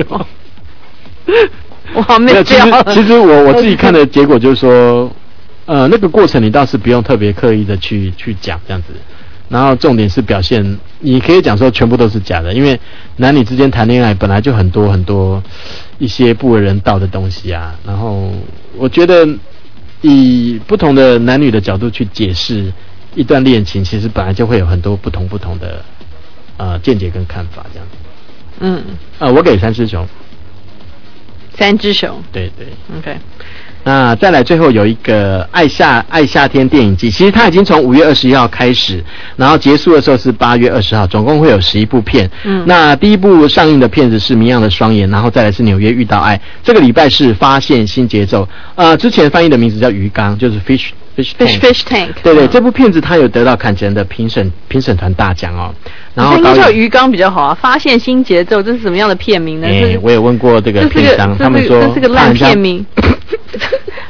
我好没其实我自己看的结果就是说，那个过程你倒是不用特别刻意的去讲这样子，然后重点是表现，你可以讲说全部都是假的，因为男女之间谈恋爱本来就很多一些不为人道的东西啊，然后我觉得以不同的男女的角度去解释一段恋情，其实本来就会有很多不同的见解跟看法这样子。我给3只熊。 3只熊， 对 ，OK。 那再来最后有一个爱夏天电影季，其实它已经从5月21号开始，然后结束的时候是8月20号，总共会有11部片。那第一部上映的片子是《谜样的双眼》，然后再来是《纽约遇到爱》。这个礼拜是《发现新节奏》，之前翻译的名字叫鱼缸，就是 Fish Tank。对，这部片子它有得到坎城的评审团大奖哦。然后应该叫鱼缸比较好啊，发现新节奏，这是什么样的片名呢？ 我有问过这个片商，他们说这是个烂片名。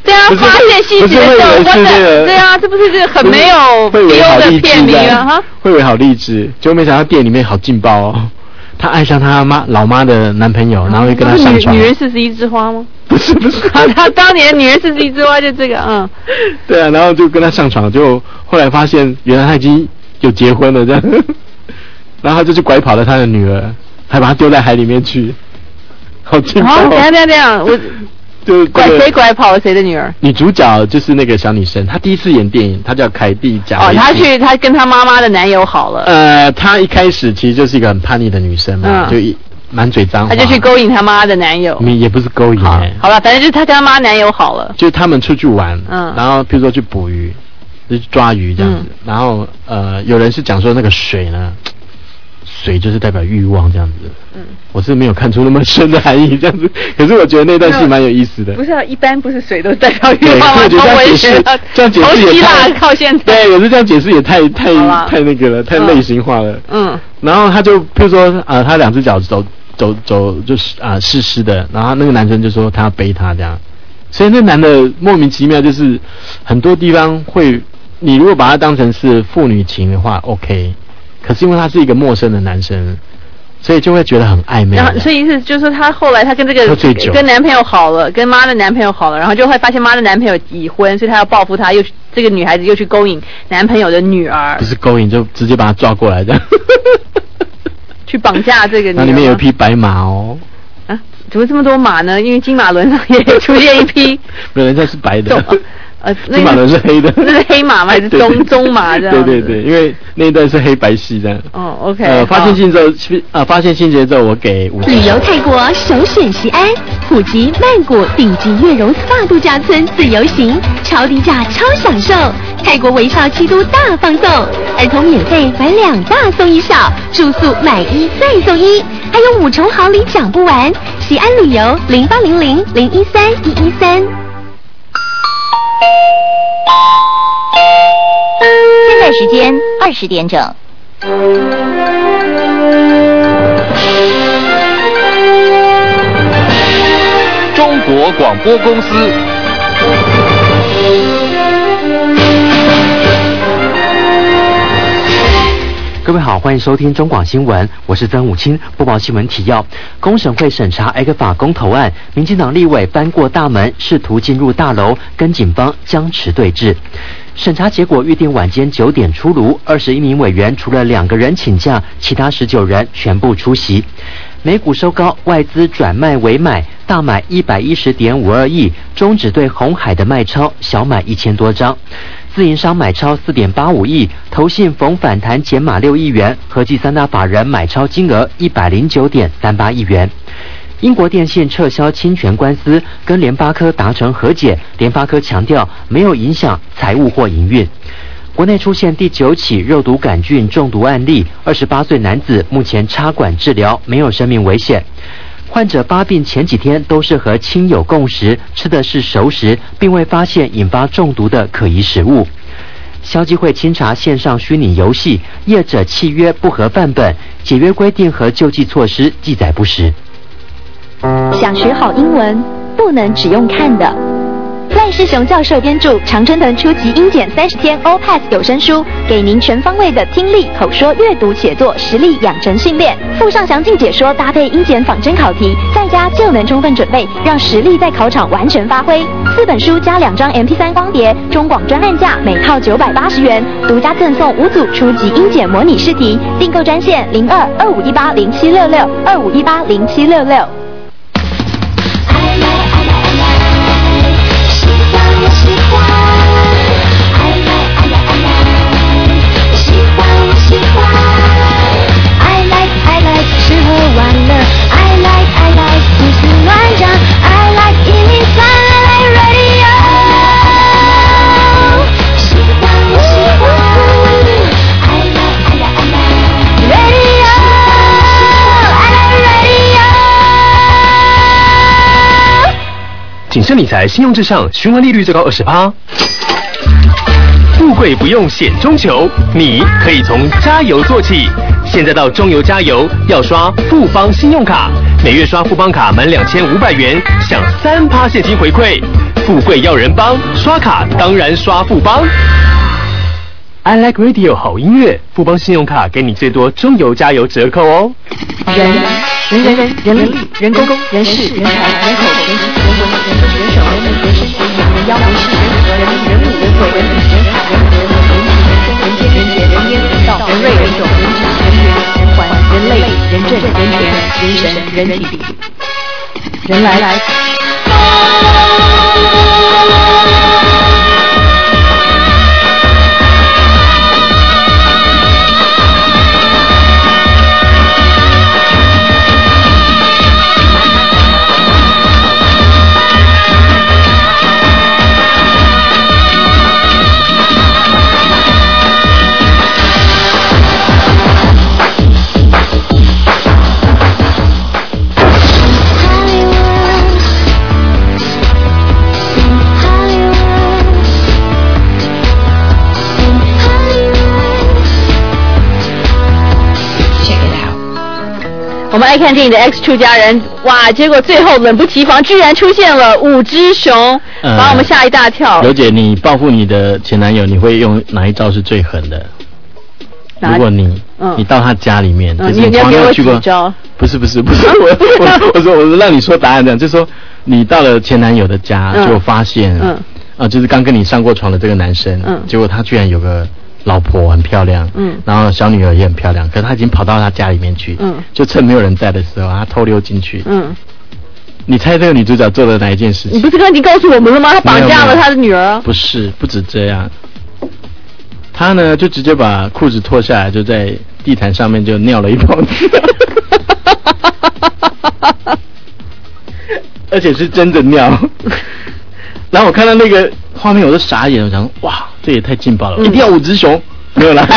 对啊，发现细节的时候，对啊，这不是这个很没有 feel 的片名啊哈？ 会以为好励志，结果没想到店里面好劲爆哦。他爱上他老妈的男朋友，然后会跟他上床。 女人41枝花吗？ 不是， 他当年的女人41枝花就这个， 对啊，然后就跟他上床，就后来发现原来他已经有结婚了这样，然后他就去拐跑了他的女儿，还把她丢在海里面去，好劲爆。 等一下，我。 就是谁拐跑了谁的女儿？ 女主角就是那个小女生，她第一次演电影，她叫凯蒂贾维斯。 她跟她妈妈的男友好了。 她一开始其实就是一个很叛逆的女生嘛，就满嘴脏话。 她就去勾引她妈的男友。 也不是勾引好了，反正就是她跟她妈男友好了。 就是他们出去玩，然后譬如说去捕鱼，就去抓鱼这样子。然后有人是讲说那个水呢。水就是代表欲望这样子，我是没有看出那么深的含义这样子，可是我觉得那段戏蛮有意思的。 不是啊，一般不是水都代表欲望吗？ 我觉得这样解释也太靠现在。对， 我是这样解释也太那个了，太类型化了。然后他就譬如说他两只脚走就是湿湿的，然后那个男生就说他要背他这样，所以那男的莫名其妙就是很多地方会，你如果把他当成是父女情的话 ，OK。可是因为他是一个陌生的男生，所以就会觉得很暧昧。 然后，所以意思就是说，他后来他跟这个跟男朋友好了，跟妈的男朋友好了，然后就会发现妈的男朋友已婚，所以他要报复他，这个女孩子又去勾引男朋友的女儿。 不是勾引，就直接把他抓过来这样， 去绑架这个女儿。 那里面有一匹白马哦。 啊，怎么这么多马呢？因为金马伦上也出现一匹。 没有，人家是白的。 金马伦是黑的， 那是黑马吗？还是中马这样？ 对，因为那一段是黑白戏这样。 OK。 发现新节奏，我给5。 旅游泰国首选西安，普吉曼谷顶级悦榕 SPA 度假村自由行，超低价超享受。泰国微笑七都大放送，儿童免费买2大送1小，住宿买1再送1，还有5重好礼讲不完。西安旅游0800013113。 现在时间20点整。 中国广播公司。 各位好，欢迎收听中广新闻，我是曾武清，播报新闻提要。公审会审查 X 法公投案，民进党立委翻过大门，试图进入大楼，跟警方僵持对峙。审查结果预定晚间9点出炉，21名委员除了2个人请假，其他19人全部出席。美股收高，外资转卖为买，大买110.52亿，终止对鸿海的卖超，小买1000多张。自营商买超4.85亿，投信逢反弹减码6亿元，合计3大法人买超金额109.38亿元。英国电信撤销侵权官司，跟联发科达成和解，联发科强调没有影响财务或营运。国内出现第9起肉毒杆菌中毒案例，28岁男子目前插管治疗，没有生命危险。患者发病前几天都是和亲友共食，吃的是熟食，并未发现引发中毒的可疑食物。消基会清查线上虚拟游戏业者契约不合范本，解约规定和救济措施记载不实。 想学好英文，不能只用看的。赖世雄教授编著《常春藤初级英检30天 All Pass 有声书》，给您全方位的听力、口说、阅读、写作实力养成训练，附上详尽解说，搭配英检仿真考题，在家就能充分准备，让实力在考场完全发挥。4本书加2张 MP3 光碟，中广专案价每套980元，独家赠送5组初级英检模拟试题，订购专线02-2518-0766，2518-0766。喜欢，爱来爱来爱来，喜欢我喜欢，爱来爱来吃喝玩乐，爱来爱来胡思乱想，爱来103radio， 喜欢我喜欢，爱来爱来爱来 radio， 爱来 radio。 谨慎理财，信用至上，循环利率最高20%。富贵不用险中求，你可以从加油做起。现在到中油加油，要刷富邦信用卡， 每月刷富邦卡满2500元，享3%现金回馈。富贵要人帮，刷卡当然刷富邦。I like radio 好音乐，富邦信用卡给你最多中油加油折扣哦。 人力、人工、人事、人才、人口、人情、人文、人政、人手、人民、人生、人民、人妖、人事、人和、人力、人物、人鬼、人体、人海、人和、人情、人生、人间、人杰、人烟、人道、人类、人种、人质、人权、人环、人类、人政、人权、人神、人体、人来。我们爱看电影的 X 出家人，哇！结果最后冷不提防，居然出现了5只熊，把我们吓一大跳。 刘姐，你报复你的前男友，你会用哪一招是最狠的？如果你到他家里面，就是你要给我几招？ 不是，我说让你说答案这样，就是说你到了前男友的家，就发现，就是刚跟你上过床的这个男生，结果他居然有个老婆很漂亮，然后小女儿也很漂亮，可是他已经跑到他家里面去，就趁没有人在的时候，他偷溜进去，你猜这个女主角做了哪一件事情？ 你不是刚刚已经告诉我们了吗？他绑架了他的女儿。 不止这样，他呢就直接把裤子脱下来，就在地毯上面就尿了一泡子，而且是真的尿。然后我看到那个画面，我都傻眼，我想，哇，这也太劲爆了！一定要5只熊，没有啦。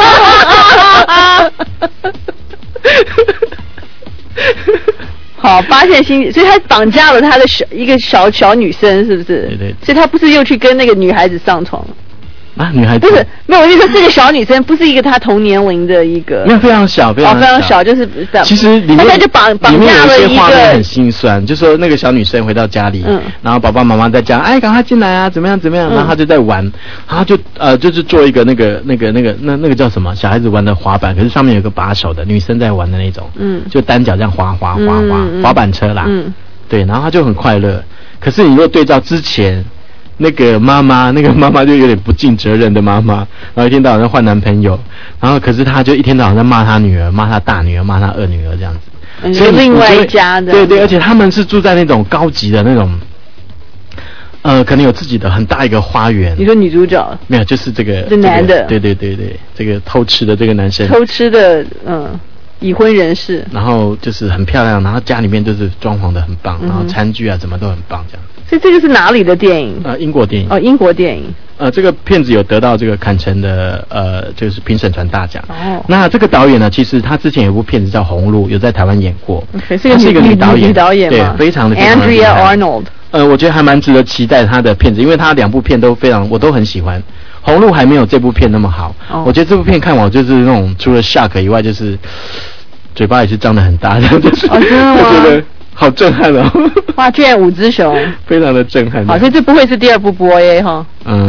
好，发现所以他绑架了他的一个小女生，是不是？ 对。 所以他不是又去跟那个女孩子上床了？ 啊，女孩子不是，没有，我就说这个小女生不是一个她同年龄的一个， 没有非常小，非常小，就是其实里面就绑架了一个， 画面很心酸，就说那个小女生回到家里，然后爸爸妈妈在讲，哎，赶快进来啊，怎么样，然后她就在玩，然后就是做一个那个叫什么小孩子玩的滑板，可是上面有个把手的，女生在玩的那种，就单脚这样滑板车啦，对，然后她就很快乐，可是你如果对照之前。那个妈妈就有点不尽责任的妈妈，然后一天到晚在换男朋友，然后可是她就一天到晚在骂她女儿，骂她大女儿，骂她二女儿这样子。 所以另外一家的。 对，而且他们是住在那种高级的那种，可能有自己的很大一个花园。 你说女主角？ 没有，就是这个男的。 对，这个偷吃的这个男生。 偷吃的，已婚人士。 然后就是很漂亮，然后家里面就是装潢的很棒，然后餐具啊什么都很棒这样。 所以这个是哪里的电影？ 英国电影。 哦，英国电影。 这个片子有得到这个坎城的就是评审团大奖。哦。那这个导演呢，其实他之前有部片子叫《红路》，有在台湾演过。 她是一个女导演。 对，非常的。 Andrea Arnold。 我觉得还蛮值得期待他的片子，因为他2部片我都很喜欢。红路还没有这部片那么好。哦。我觉得这部片看完就是那种除了 shock 以外，就是嘴巴也是张得很大，就是。哦，真的吗？我觉得。好震撼哦！ 哇，居然5只熊， 非常的震撼。 好，所以这不会是第2部波耶哈？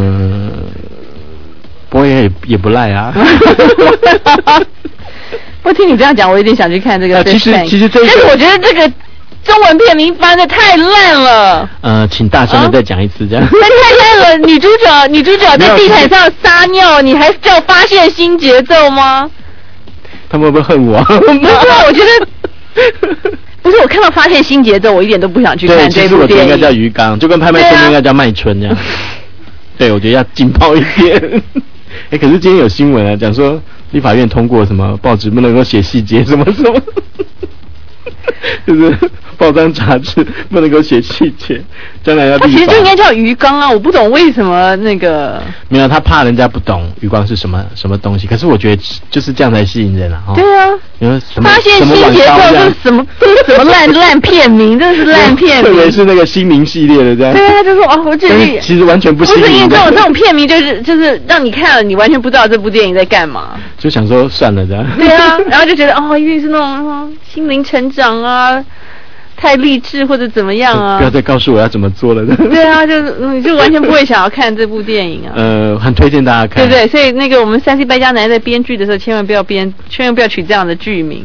波耶也不赖啊。 我听你这样讲，我有点想去看这个。 其实这个， 但是我觉得这个中文片名翻的太烂了。 请大声的再讲一次，这样。 太烂了！女主角在地毯上撒尿，你还叫发现新节奏吗？ 他们会不会恨我？ 不是，我觉得。不是，我看到发现新节奏，我一点都不想去看这部电影。 其实我觉得应该叫鱼缸，就跟拍卖顺应该叫麦春这样。对，我觉得要劲爆一点。可是今天有新闻啊，讲说立法院通过什么报纸不能够写细节，什么，就是报章杂志不能够写细节，将来要立法。 其实就应该叫鱼缸啊，我不懂为什么那个。 没有，他怕人家不懂鱼缸是什么东西，可是我觉得就是这样才吸引人啊。 对啊， 你说什么？ 发现新节奏是什么烂片名，真的是烂片名。 特别是那个心灵系列的这样。 对啊，就说我这里其实完全不吸引。 不是因为这种片名就是让你看了，你完全不知道这部电影在干嘛。 就想说算了这样。 对啊，然后就觉得一定是那种心灵成长啊。 太励志或者怎么样啊。 不要再告诉我要怎么做了。 对啊，就完全不会想要看这部电影啊。 很推荐大家看。 对不对？所以那个我们3C败家男在编剧的时候，千万不要取这样的剧名。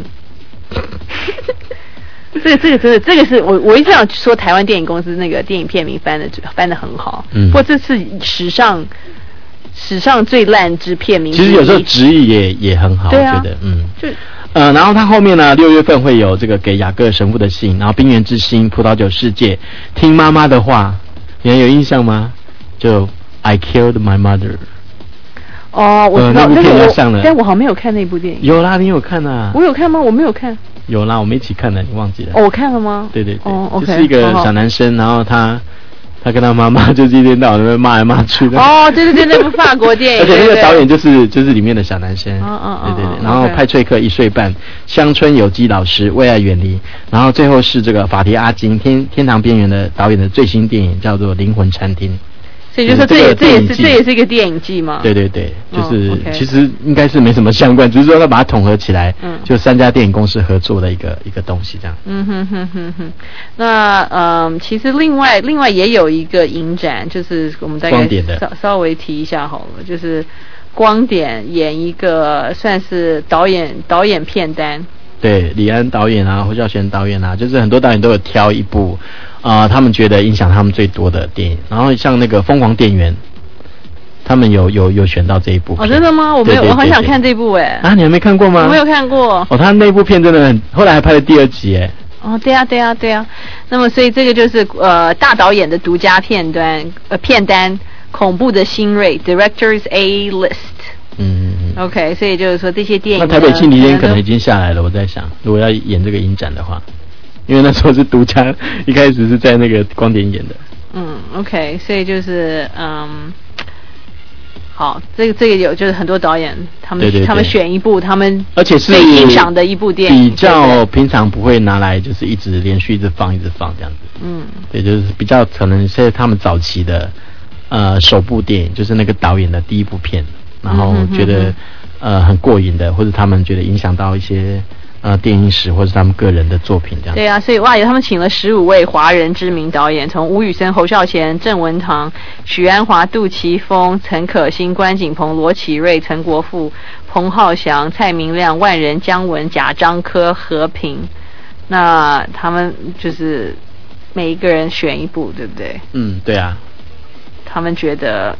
这个真的，这个是我一直想说台湾电影公司那个电影片名翻的很好，不过这是史上最烂之片名。 其实有时候直译也很好， 对啊、 我觉得然后他后面呢，6月份会有这个给雅各神父的信，然后冰原之星、葡萄酒世界、听妈妈的话，你还有印象吗？就 I killed my mother。 哦，我知道那部片要上了， 但我好像没有看那部电影。 有啦，你有看啊？ 我有看吗？我没有看。 有啦，我们一起看的，你忘记了？ 哦，我看了吗？ 对对对， 哦， 就是一个小男生，然后他跟他妈妈就是一天到晚那边骂来骂去的。 哦，对对对，那部法国电影。 而且那个导演就是里面的小男生。对对对。然后派翠克1岁半，乡村有机老师，为爱远离。然后最后是这个法提阿金天堂边缘的导演的最新电影，叫做《灵魂餐厅》。 所以就说这也是一个电影季嘛？ 对对对，就是其实应该是没什么相关，只是说他把它统合起来，就3家电影公司合作的一个东西这样。 那其实另外也有一个影展，就是我们大概稍微提一下好了，就是光点演一个算是导演片单。 对，李安导演啊，侯孝贤导演啊，就是很多导演都有挑一部他们觉得影响他们最多的电影。然后像那个《疯狂店员》，他们有选到这一部片。 哦，真的吗？我没有，我很想看这部哎。 啊，你还没看过吗？ 我没有看过。 哦，他那部片真的后来还拍了第2集哎。 哦，对啊。那么所以这个就是大导演的独家片单，恐怖的新锐 Directors A List。OK， 所以就是说这些电影， 那台北庆黎天可能已经下来了。我在想，如果要演这个影展的话，因为那时候是独家，一开始是在那个光点演的。 OK， 所以就是好，这个有就是很多导演他们选一部他们而且是最欣赏的一部电影， 比较平常不会拿来就是一直连续一直放这样子。对，就是比较可能是他们早期的首部电影，就是那个导演的第一部片。然后觉得很过瘾的，或者他们觉得影响到一些电影史或者他们个人的作品这样。 对啊，所以他们请了15位华人知名导演，从吴宇森、侯孝贤、郑文堂、许鞍华、杜琪峰、陈可辛、关锦鹏、罗启瑞、陈国富、彭浩翔、蔡明亮、万人、姜文、贾樟柯、和平。那他们就是每一个人选一部，对不对？ 对啊。 他们觉得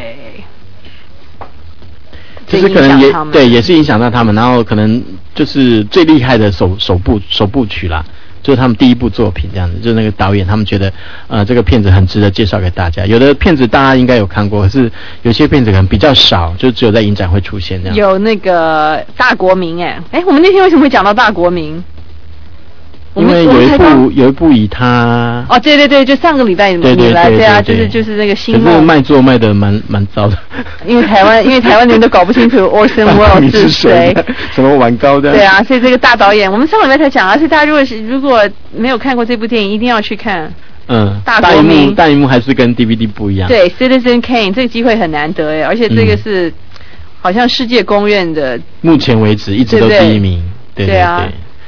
就是可能也是影响到他们，然后可能就是最厉害的首部曲啦，就是他们第一部作品这样子，就是那个导演他们觉得这个片子很值得介绍给大家。有的片子大家应该有看过，可是有些片子可能比较少，就只有在影展会出现这样。 有那个大国民我们那天为什么会讲到大国民？ 因为有一部以他对，就上个礼拜你来对啊，就是那个新梦， 可是卖座卖的蛮糟的， 因为台湾人都搞不清楚 Orson Welles 是谁， 什么玩高的， 对啊，所以这个大导演，我们上个礼拜才讲啊，所以大家如果没有看过这部电影，一定要去看。大荧幕还是跟 DVD 不一样。 对 ，Citizen Kane 这个机会很难得而且这个是好像世界公认的， 目前为止一直都第一名。对啊。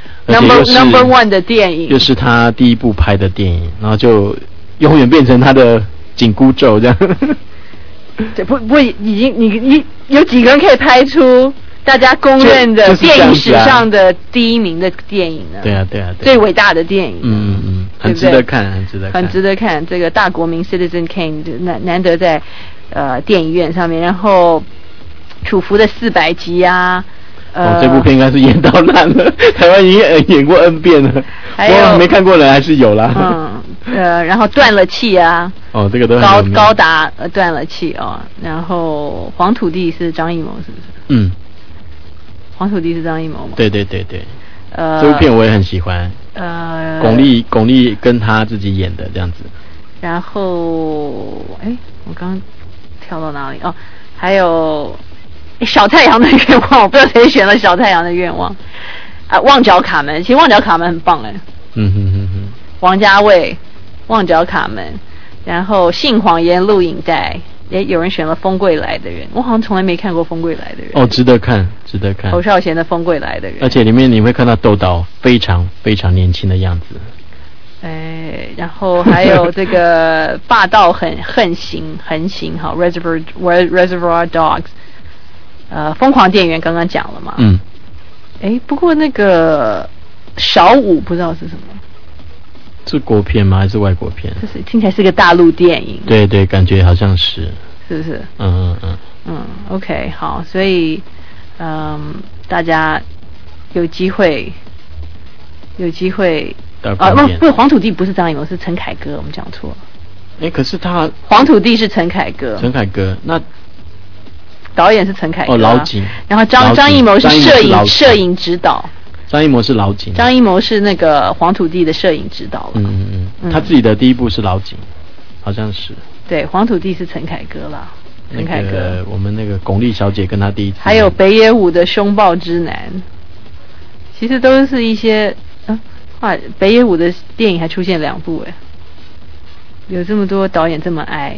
Number one 的电影， 就是他第一部拍的电影，然后就永远变成他的紧箍咒这样。 对，不，已经你有几个人可以拍出大家公认的电影史上的第一名的电影呢？ 对啊， 最伟大的电影。 很值得看， 很值得看。这个大国民 Citizen Kane 难得在电影院上面，然后楚服的400集啊。 这部片应该是演到烂了，台湾已经演过 N 遍了，我没看过的还是有啦。 然后断了气啊， 这个都高达断了气然后黄土地是张艺谋是不是？黄土地是张艺谋吗？ 对，这部片我也很喜欢。巩俐跟他自己演的这样子。 然后我刚跳到哪里？还有。小太阳的愿望，我不知道谁选了小太阳的愿望旺角卡门，其实旺角卡门很棒王家卫，旺角卡门，然后性谎言录影带，有人选了风柜来的人，我好像从来没看过风柜来的人。 值得看。侯孝贤的风柜来的人， 而且里面你会看到窦导非常非常年轻的样子。 然后还有这个霸道横行哈 Reservoir Dogs， 疯狂店员刚刚讲了嘛，不过那个小五不知道是什么， 是国片吗？还是外国片？ 就是听起来是个大陆电影。 对对，感觉好像是不是？OK， 好，所以大家有机会不，黄土地不是张艺谋，是陈凯歌，我们讲错了。 可是他黄土地是陈凯歌， 那导演是陈凯歌， 老井。 然后张艺谋是摄影指导。 张艺谋是老井， 张艺谋是那个黄土地的摄影指导了。 他自己的第一部是老井，好像是。 对，黄土地是陈凯歌啦。陈凯歌， 我们那个巩俐小姐跟他第一次。 还有北野武的凶暴之男，其实都是一些北野武的电影还出现2部有这么多导演这么爱。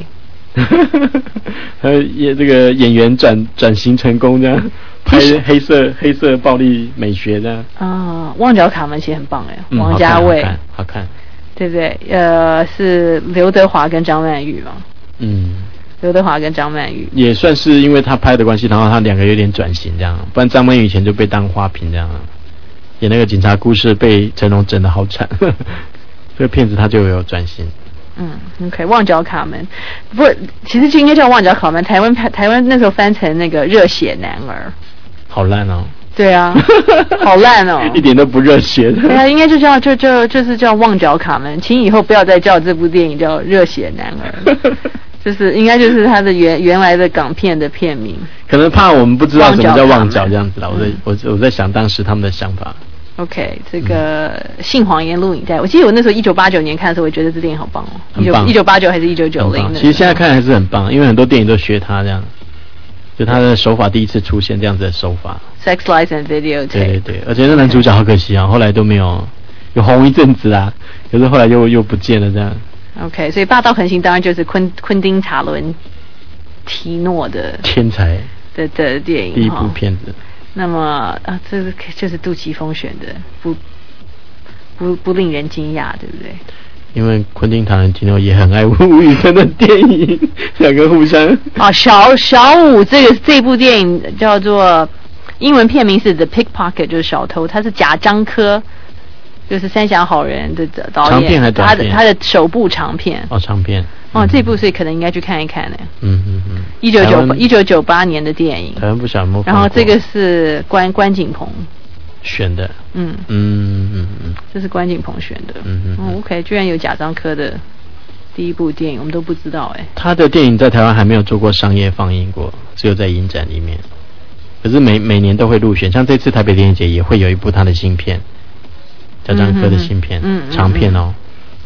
这个演员转型成功这样。拍黑色暴力美学的旺角卡门其实很棒王家卫好看， 对不对？是刘德华跟张曼玉嘛？刘德华跟张曼玉也算是因为他拍的关系，然后他2个有点转型这样，不然张曼玉以前就被当花瓶这样，演那个警察故事被成龙整得好惨，这个片子他就有转型。 OK， 旺角卡门，不过其实就应该叫旺角卡门，台湾那时候翻成那个热血男儿。 好烂哦！ 对啊，好烂哦， 一点都不热血。 对啊，应该就是叫旺角卡门，请以后不要再叫这部电影叫热血男儿，应该就是他的原来的港片的片名。 可能怕我们不知道什么叫旺角这样子啦，我在想当时他们的想法。 OK， 这个性谎言录影带，我记得我那时候1989年看的时候，我觉得这电影好棒哦， 很棒。 1989还是1990？ 其实现在看还是很棒，因为很多电影都学他这样。就他的手法第一次出现这样子的手法 ，Sex License Video Tape。对， 而且那男主角好可惜啊，后来都没有红一阵子啦，可是后来又不见了这样。 OK， 所以霸道横行当然就是昆汀查伦提诺的天才的电影第一部片子。 那么这个就是杜琪峰选的，不令人惊讶，对不对？ 因为昆汀塔伦提诺也很爱吴宇森的电影，2个互相小五这部电影叫做英文片名是 The Pickpocket， 就是小偷，他是贾樟柯，就是三峡好人的导演， 长片还是短片？ 他的首部长片。 长片。 这部所以可能应该去看一看1998年的电影。 台湾不想摸。 然后这个是关锦鹏选的。 这是关锦鹏选的。OK， 居然有贾樟柯的第一部电影，我们都不知道他的电影在台湾还没有做过商业放映过，只有在影展里面。可是每年都会入选，像这次台北电影节也会有一部他的新片，贾樟柯的新片，长片哦。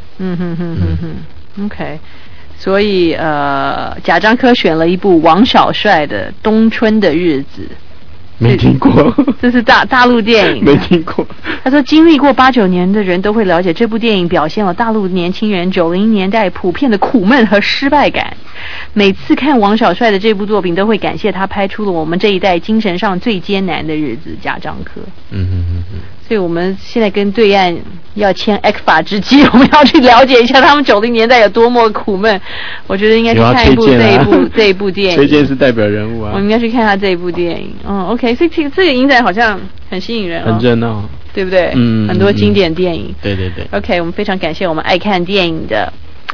OK， 所以贾樟柯选了一部王小帅的《冬春的日子》。 没听过， 这是大陆电影。 没听过。 他说，经历过89年的人都会了解，这部电影表现了大陆年轻人90年代普遍的苦闷和失败感。每次看王小帅的这部作品，都会感谢他拍出了我们这一代精神上最艰难的日子。贾樟柯。所以我们现在跟对岸要签 ECFA 之际，我们要去了解一下他们90年代有多么苦闷。我觉得应该去看一部这一部电影。 推荐是代表人物啊。 我们应该去看他这一部电影。OK， 所以这个影展好像很吸引人很热闹， 对不对？很多经典电影。 对。 OK， 我们非常感谢我们爱看电影的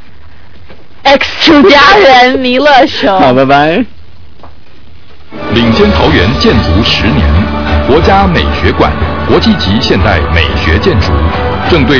X 出家人弥勒熊。 好，拜拜。 领先桃园建筑10年，国家美学馆，国际级现代美学建筑，正对